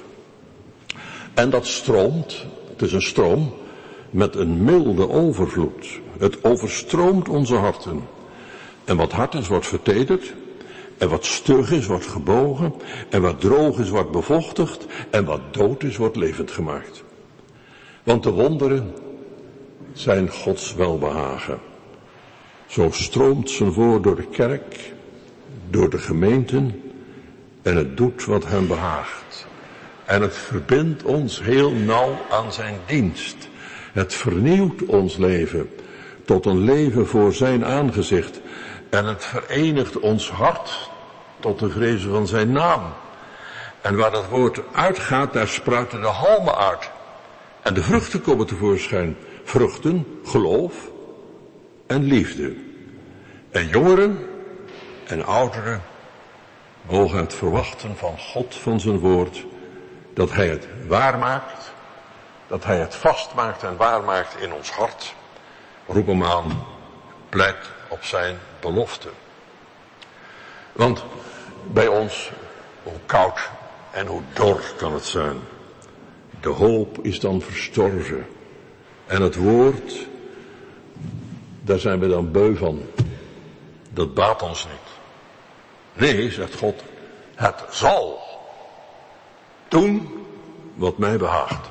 En dat stroomt, het is een stroom, met een milde overvloed. Het overstroomt onze harten. En wat hard is, wordt vertederd. En wat stug is, wordt gebogen. En wat droog is, wordt bevochtigd. En wat dood is, wordt levend gemaakt. Want de wonderen zijn Gods welbehagen. Zo stroomt zijn woord door de kerk, door de gemeenten. En het doet wat hem behaagt. En het verbindt ons heel nauw aan zijn dienst. Het vernieuwt ons leven tot een leven voor zijn aangezicht. En het verenigt ons hart tot de vrezen van zijn naam. En waar dat woord uitgaat, daar spruiten de halmen uit. En de vruchten komen tevoorschijn. Vruchten, geloof en liefde. En jongeren en ouderen mogen het verwachten van God, van zijn woord, dat hij het waarmaakt, dat hij het vastmaakt en waarmaakt in ons hart. Roep hem aan, pleit op zijn belofte. Want bij ons, hoe koud en hoe dor kan het zijn. De hoop is dan verstorven. En het woord, daar zijn we dan beu van. Dat baat ons niet. Nee, zegt God, het zal doen wat mij behaagt.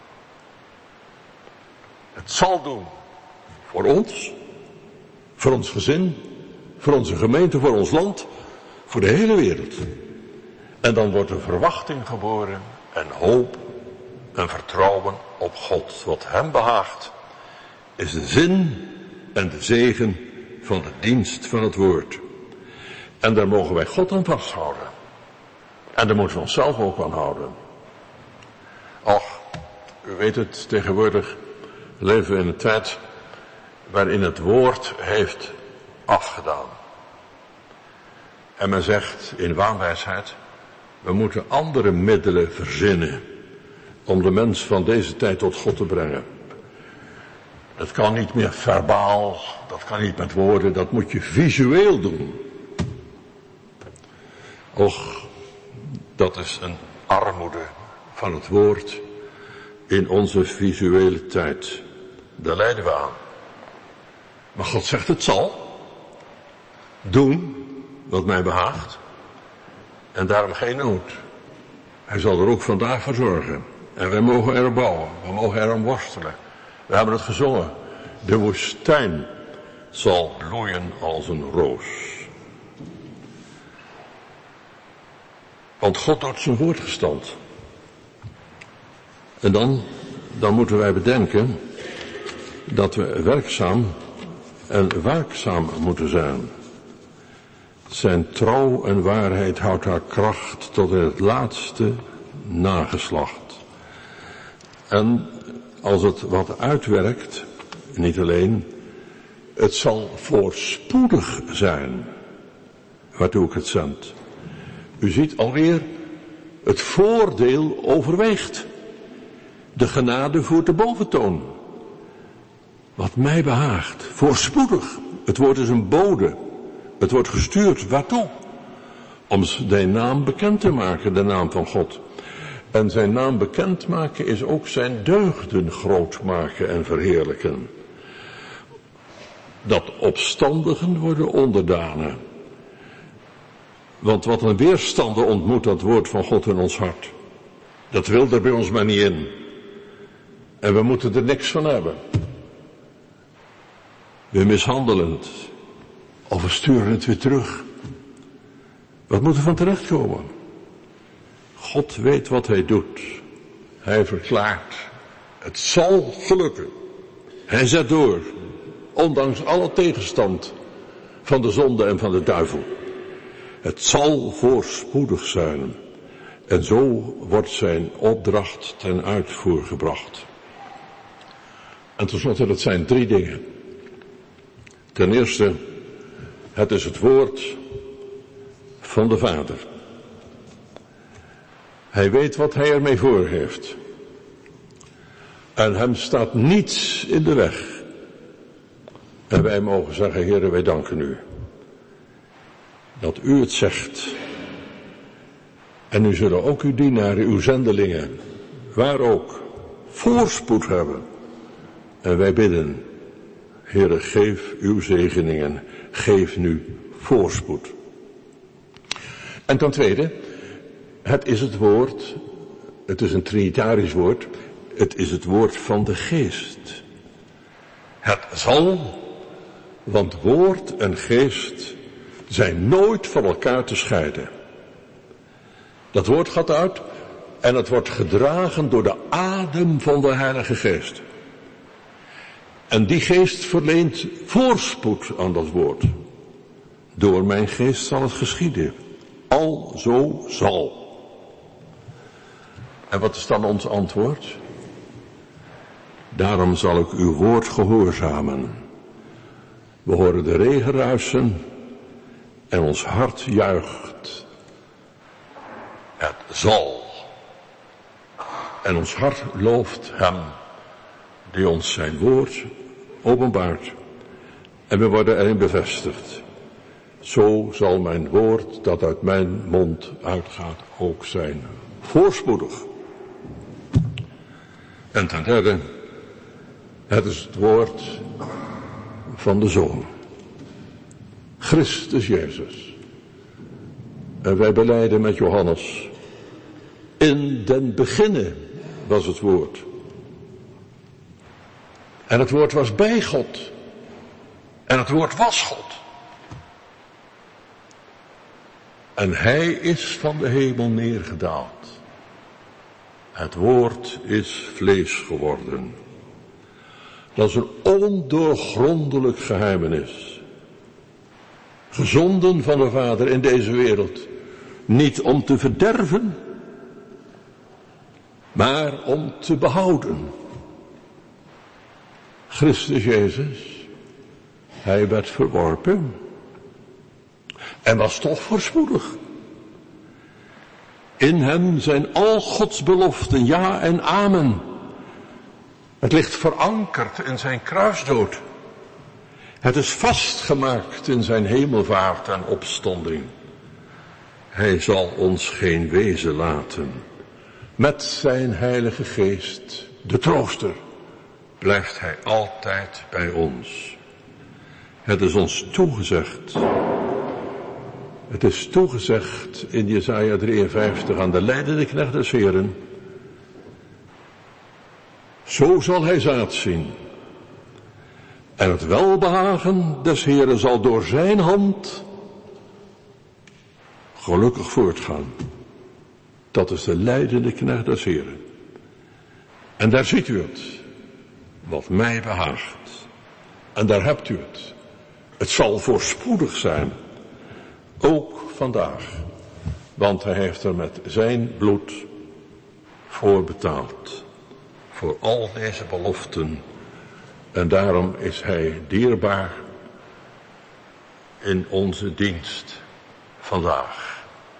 Het zal doen voor ons, voor ons gezin, voor onze gemeente, voor ons land, voor de hele wereld. En dan wordt er verwachting geboren en hoop en vertrouwen op God. Wat hem behaagt is de zin en de zegen van de dienst van het woord. En daar mogen wij God aan vasthouden. En daar moeten we onszelf ook aan houden. Och, u weet het, tegenwoordig leven we in een tijd waarin het woord heeft afgedaan. En men zegt in waanwijsheid, we moeten andere middelen verzinnen om de mens van deze tijd tot God te brengen. Dat kan niet meer verbaal, dat kan niet met woorden, dat moet je visueel doen. Och, dat is een armoede van het woord in onze visuele tijd. Daar lijden we aan. Maar God zegt het zal. Doen wat mij behaagt. En daarom geen nood. Hij zal er ook vandaag voor zorgen. En wij mogen erop bouwen. We mogen erom worstelen. We hebben het gezongen. De woestijn zal bloeien als een roos. Want God doet zijn woord gestand. En dan moeten wij bedenken dat we werkzaam en waakzaam moeten zijn. Zijn trouw en waarheid houdt haar kracht tot in het laatste nageslacht. En als het wat uitwerkt, niet alleen, het zal voorspoedig zijn, waartoe ik het zend. U ziet alweer, het voordeel overweegt. De genade voert de boventoon. Wat mij behaagt, voorspoedig. Het woord is een bode. Het wordt gestuurd, waartoe? Om zijn naam bekend te maken, de naam van God. En zijn naam bekendmaken is ook zijn deugden groot maken en verheerlijken. Dat opstandigen worden onderdanen. Want wat een weerstanden ontmoet dat woord van God in ons hart. Dat wil er bij ons maar niet in. En we moeten er niks van hebben. We mishandelen het. Of we sturen het weer terug. Wat moet er van terechtkomen? God weet wat hij doet. Hij verklaart. Het zal gelukken. Hij zet door. Ondanks alle tegenstand van de zonde en van de duivel. Het zal voorspoedig zijn. En zo wordt zijn opdracht ten uitvoer gebracht. En tenslotte, dat zijn 3 dingen. Ten eerste, het is het woord van de Vader. Hij weet wat hij ermee voor heeft. En hem staat niets in de weg. En wij mogen zeggen, Heere, wij danken u. Dat u het zegt. En nu zullen ook uw dienaren, uw zendelingen, waar ook, voorspoed hebben. En wij bidden, Heere, geef uw zegeningen, geef nu voorspoed. En ten tweede, het is het woord, het is een trinitarisch woord, het is het woord van de geest. Het zal, want woord en geest zijn nooit van elkaar te scheiden. Dat woord gaat uit en het wordt gedragen door de adem van de Heilige Geest. En die geest verleent voorspoed aan dat woord. Door mijn geest zal het geschieden. Al zo zal. En wat is dan ons antwoord? Daarom zal ik uw woord gehoorzamen. We horen de regen ruisen en ons hart juicht. Het zal. En ons hart looft hem die ons zijn woord openbaart. En we worden erin bevestigd. Zo zal mijn woord dat uit mijn mond uitgaat ook zijn. Voorspoedig. En ten derde, het is het woord van de Zoon. Christus Jezus. En wij belijden met Johannes. In den beginne was het woord. En het woord was bij God. En het woord was God. En hij is van de hemel neergedaald. Het woord is vlees geworden. Dat is een ondoorgrondelijk geheimenis. gezonden van de Vader in deze wereld, niet om te verderven, maar om te behouden. Christus Jezus, hij werd verworpen en was toch voorspoedig. In hem zijn al Gods beloften, ja en amen. Het ligt verankerd in zijn kruisdood. Het is vastgemaakt in zijn hemelvaart en opstanding. Hij zal ons geen wezen laten. Met zijn heilige geest, de trooster, blijft hij altijd bij ons. Het is ons toegezegd. Het is toegezegd in Jesaja 53 aan de lijdende knecht des Heren. Zo zal hij zaad zien. En het welbehagen des Heren zal door zijn hand gelukkig voortgaan. Dat is de lijdende knecht des Heren. En daar ziet u het. Wat mij behaagt. En daar hebt u het. Het zal voorspoedig zijn. Ook vandaag. Want hij heeft er met zijn bloed voor betaald. Voor al deze beloften. En daarom is hij dierbaar in onze dienst vandaag.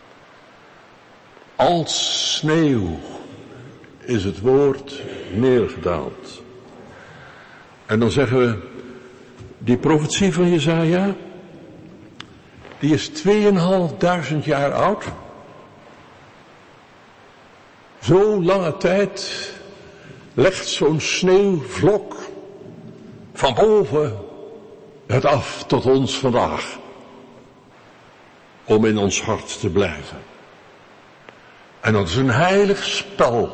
Als sneeuw is het woord neergedaald. En dan zeggen we, die profetie van Jesaja, die is 2500 jaar oud. Zo lange tijd legt zo'n sneeuwvlok van boven het af tot ons vandaag. Om in ons hart te blijven. En dat is een heilig spel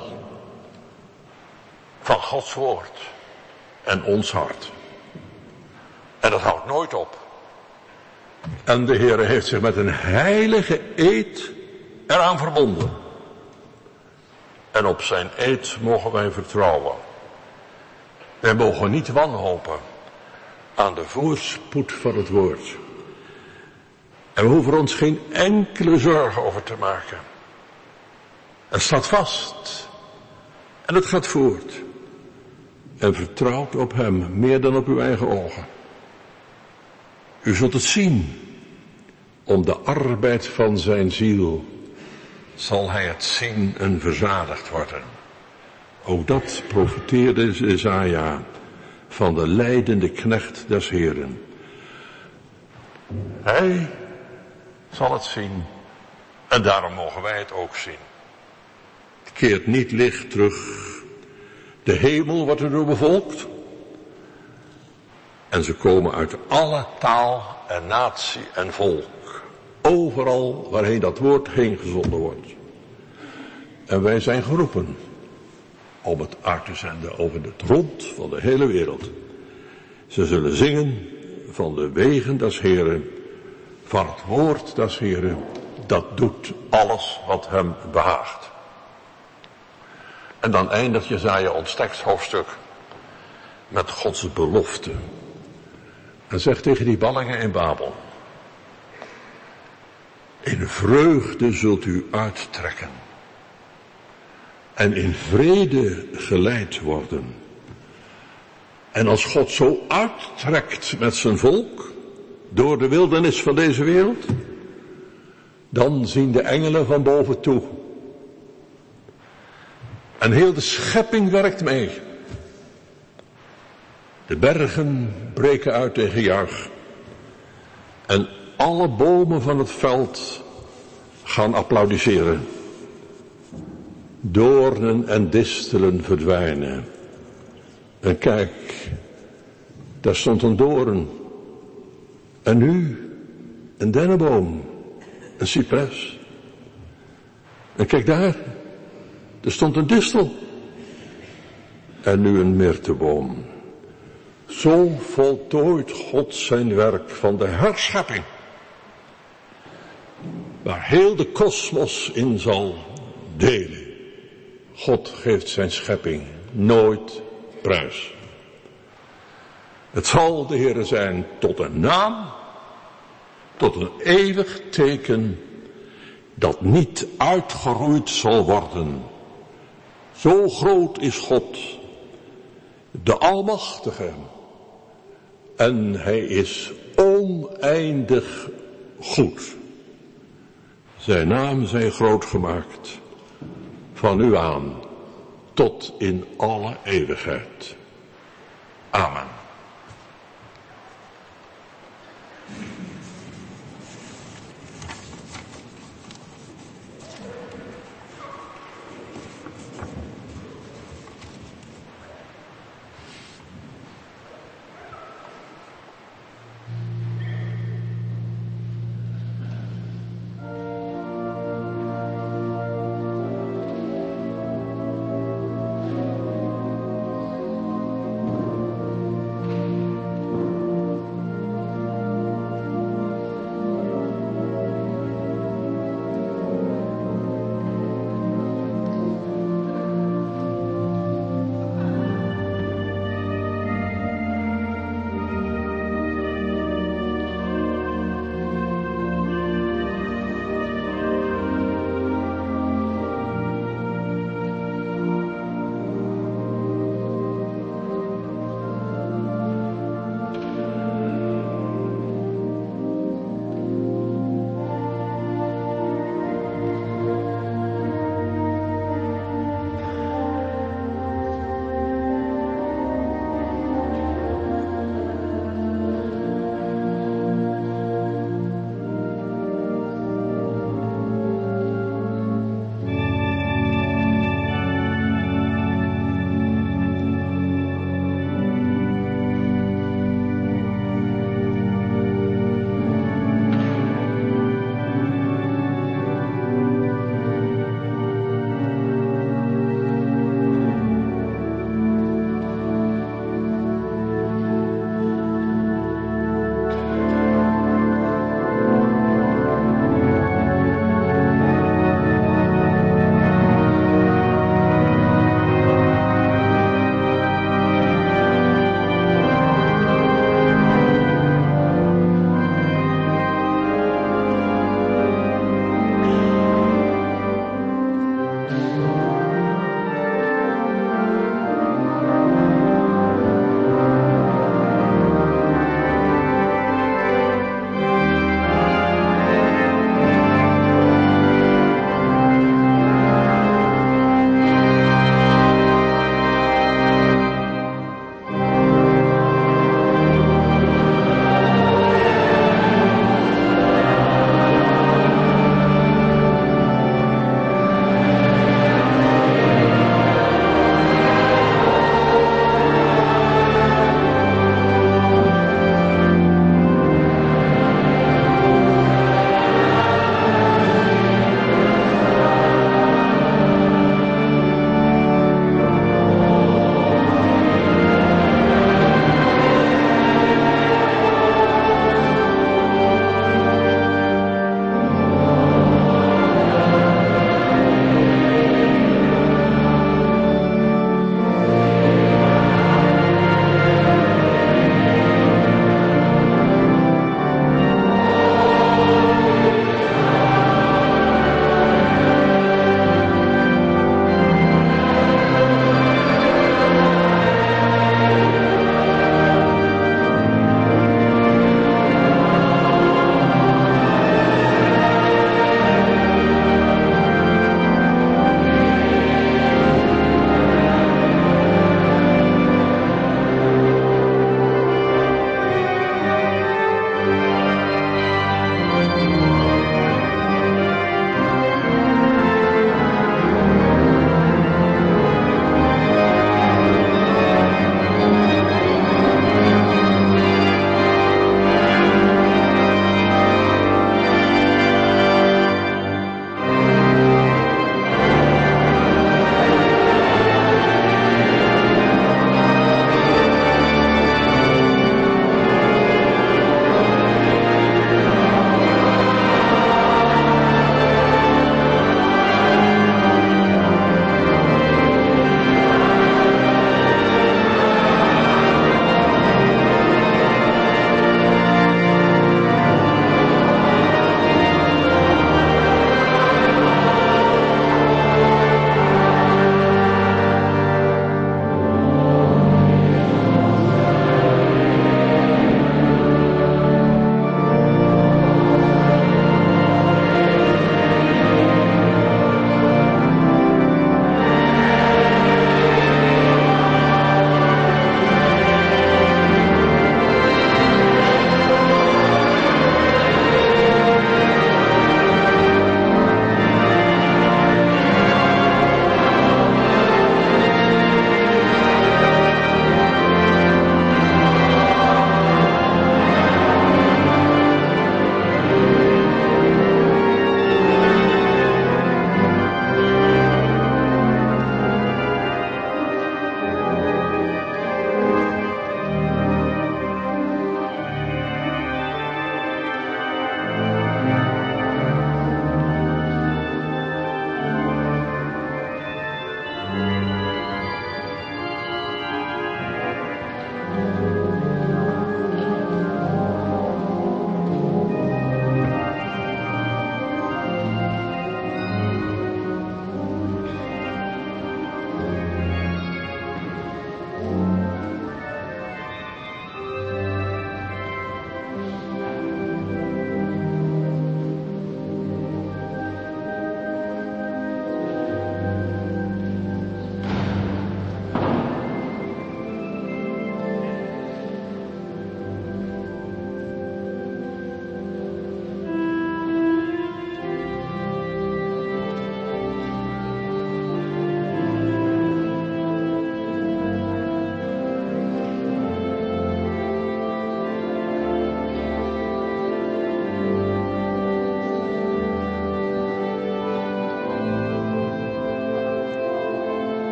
van Gods woord en ons hart. En dat houdt nooit op. En de Heer heeft zich met een heilige eed eraan verbonden. En op zijn eed mogen wij vertrouwen. Wij mogen niet wanhopen aan de voorspoed van het woord. En we hoeven ons geen enkele zorgen over te maken. Het staat vast. En het gaat voort. En vertrouwt op hem meer dan op uw eigen ogen. U zult het zien. Om de arbeid van zijn ziel zal hij het zien en verzadigd worden. Ook dat profeteerde Jesaja van de lijdende knecht des Heren. Hij zal het zien en daarom mogen wij het ook zien. Het keert niet licht terug. De hemel wordt erdoor bevolkt. En ze komen uit alle taal en natie en volk. Overal waarheen dat woord heen gezonden wordt. En wij zijn geroepen om het uit te zenden over het rond van de hele wereld. Ze zullen zingen van de wegen des Heren, van het woord des Heren. Dat doet alles wat hem behaagt. En dan eindigt Jesaja ons teksthoofdstuk met Gods belofte. En zegt tegen die ballingen in Babel: in vreugde zult u uittrekken. En in vrede geleid worden. En als God zo uittrekt met zijn volk, door de wildernis van deze wereld, dan zien de engelen van boven toe. En heel de schepping werkt mee. De bergen breken uit in gejuich. En alle bomen van het veld gaan applaudisseren. Doornen en distelen verdwijnen. En kijk, daar stond een doorn. En nu een dennenboom, een cypres. En kijk daar, er stond een distel. En nu een myrteboom. Zo voltooit God zijn werk van de herschepping. Waar heel de kosmos in zal delen. God geeft zijn schepping nooit prijs. Het zal de Heere zijn tot een naam tot een eeuwig teken dat niet uitgeroeid zal worden. Zo groot is God, de Almachtige. En hij is oneindig goed. Zijn naam zij groot gemaakt, van nu aan tot in alle eeuwigheid. Amen.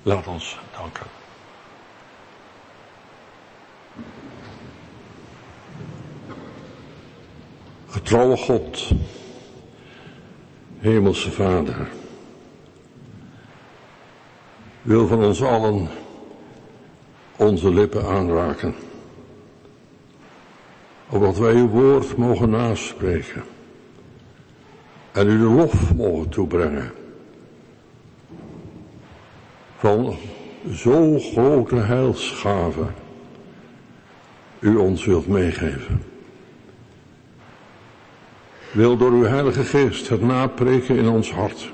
Laat ons danken. Getrouwe God, Hemelse Vader, wil van ons allen onze lippen aanraken, opdat wij uw woord mogen naspreken en u de lof mogen toebrengen van zo grote heilsgave u ons wilt meegeven. Wil door uw Heilige Geest het napreken in ons hart.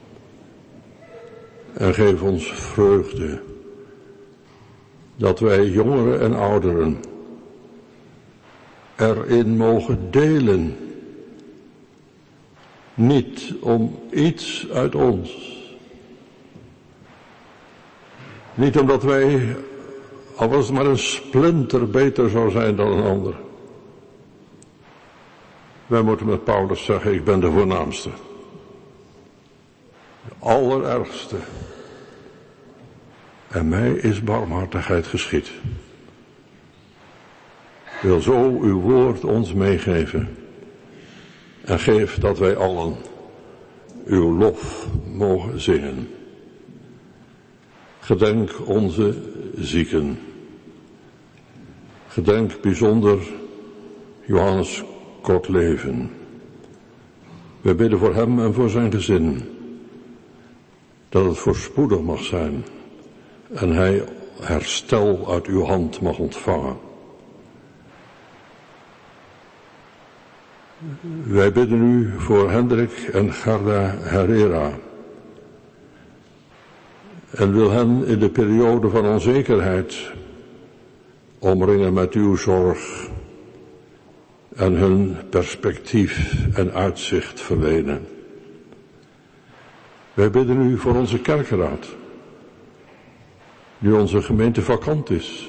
En geef ons vreugde dat wij jongeren en ouderen erin mogen delen. Niet om iets uit ons. Niet omdat wij, al was het maar een splinter, beter zou zijn dan een ander. Wij moeten met Paulus zeggen, ik ben de voornaamste. De allerergste. En mij is barmhartigheid geschied. Wil zo uw woord ons meegeven. En geef dat wij allen uw lof mogen zingen. Gedenk onze zieken. Gedenk bijzonder Johannes Kortleven. We bidden voor hem en voor zijn gezin. Dat het voorspoedig mag zijn. En hij herstel uit uw hand mag ontvangen. Wij bidden u voor Hendrik en Gerda Herrera. En wil hen in de periode van onzekerheid omringen met uw zorg en hun perspectief en uitzicht verlenen. Wij bidden u voor onze kerkenraad, nu onze gemeente vakant is.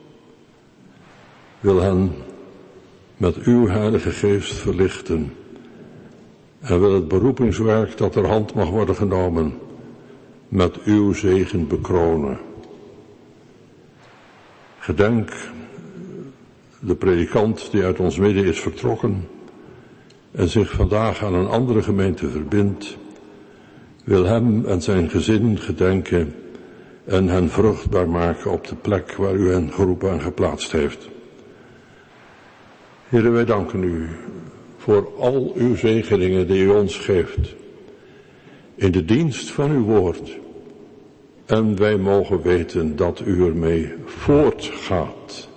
Wil hen met uw Heilige Geest verlichten en wil het beroepingswerk dat ter hand mag worden genomen met uw zegen bekronen. Gedenk de predikant die uit ons midden is vertrokken en zich vandaag aan een andere gemeente verbindt, wil hem en zijn gezin gedenken en hen vruchtbaar maken op de plek waar u hen geroepen en geplaatst heeft. Heere, wij danken u voor al uw zegeningen die u ons geeft in de dienst van uw woord. En wij mogen weten dat u ermee voortgaat.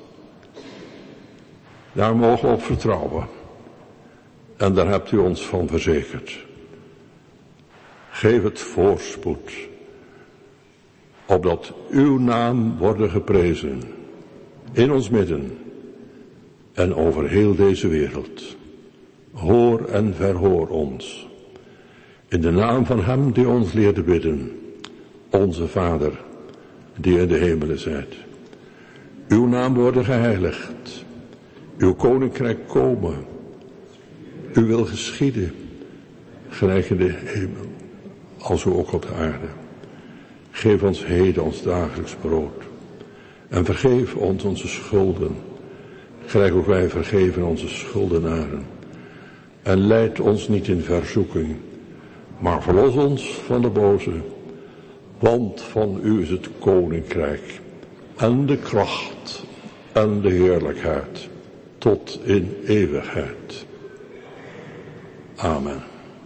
Daar mogen we op vertrouwen. En daar hebt u ons van verzekerd. Geef het voorspoed, opdat uw naam worden geprezen in ons midden en over heel deze wereld. Hoor en verhoor ons. In de naam van hem die ons leerde bidden, onze Vader, die in de hemelen zijt. Uw naam worden geheiligd. Uw koninkrijk komen. Uw wil geschieden, gelijk in de hemel, als ook op de aarde. Geef ons heden ons dagelijks brood. En vergeef ons onze schulden, gelijk ook wij vergeven onze schuldenaren. En leid ons niet in verzoeking, maar verlos ons van de boze. Want van u is het koninkrijk en de kracht en de heerlijkheid tot in eeuwigheid. Amen.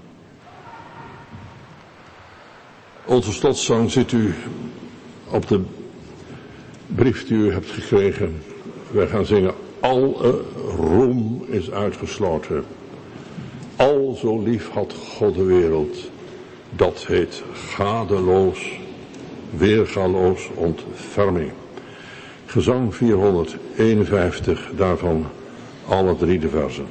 Onze slotzang ziet u op de brief die u hebt gekregen. Wij gaan zingen, alle roem is uitgesloten. Al zo lief had God de wereld. Dat heet gadeloos, weergaloos ontferming. Gezang 451, daarvan alle 3 de versen.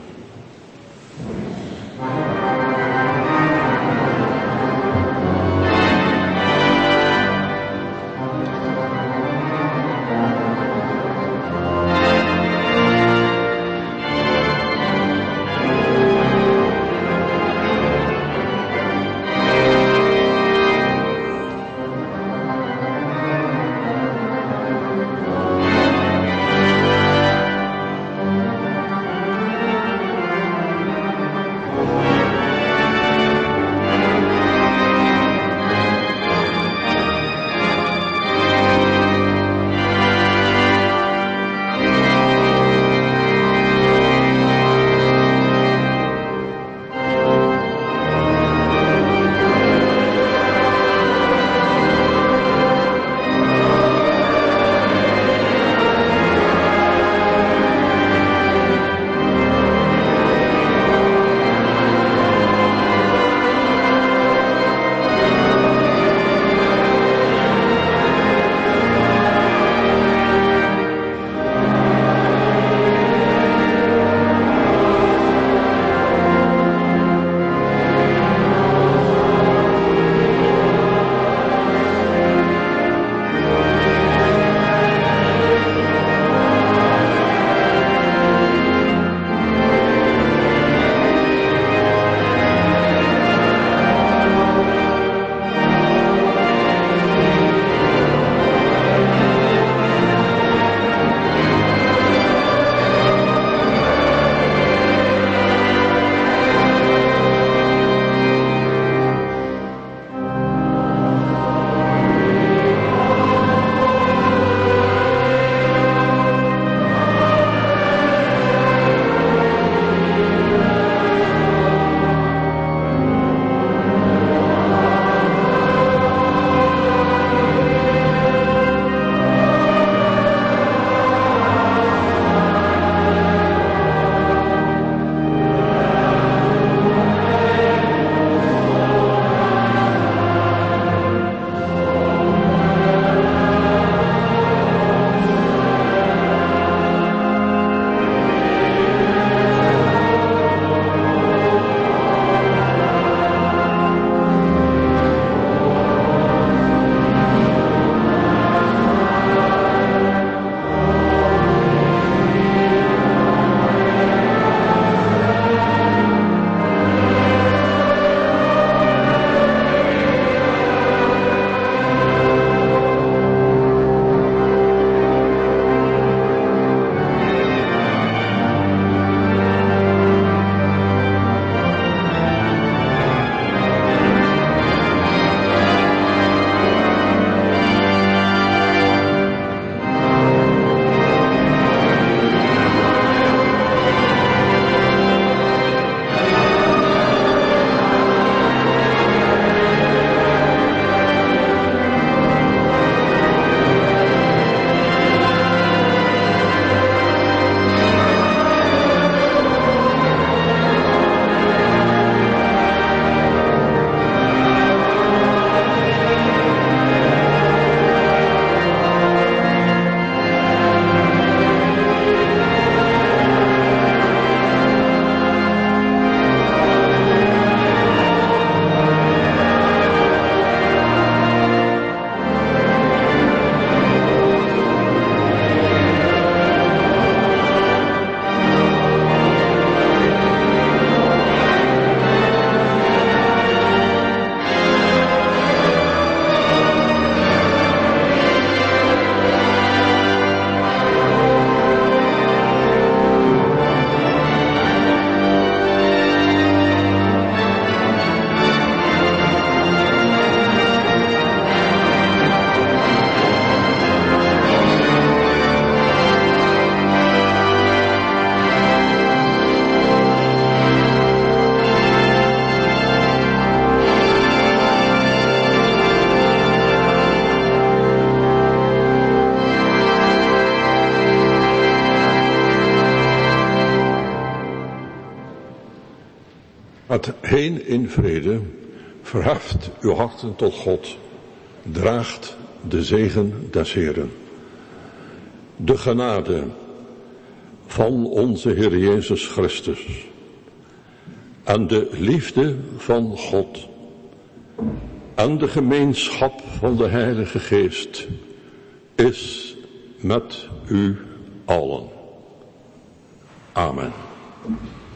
Gaat heen in vrede, verheft uw harten tot God, draagt de zegen des Heeren. De genade van onze Heer Jezus Christus en de liefde van God en de gemeenschap van de Heilige Geest is met u allen. Amen.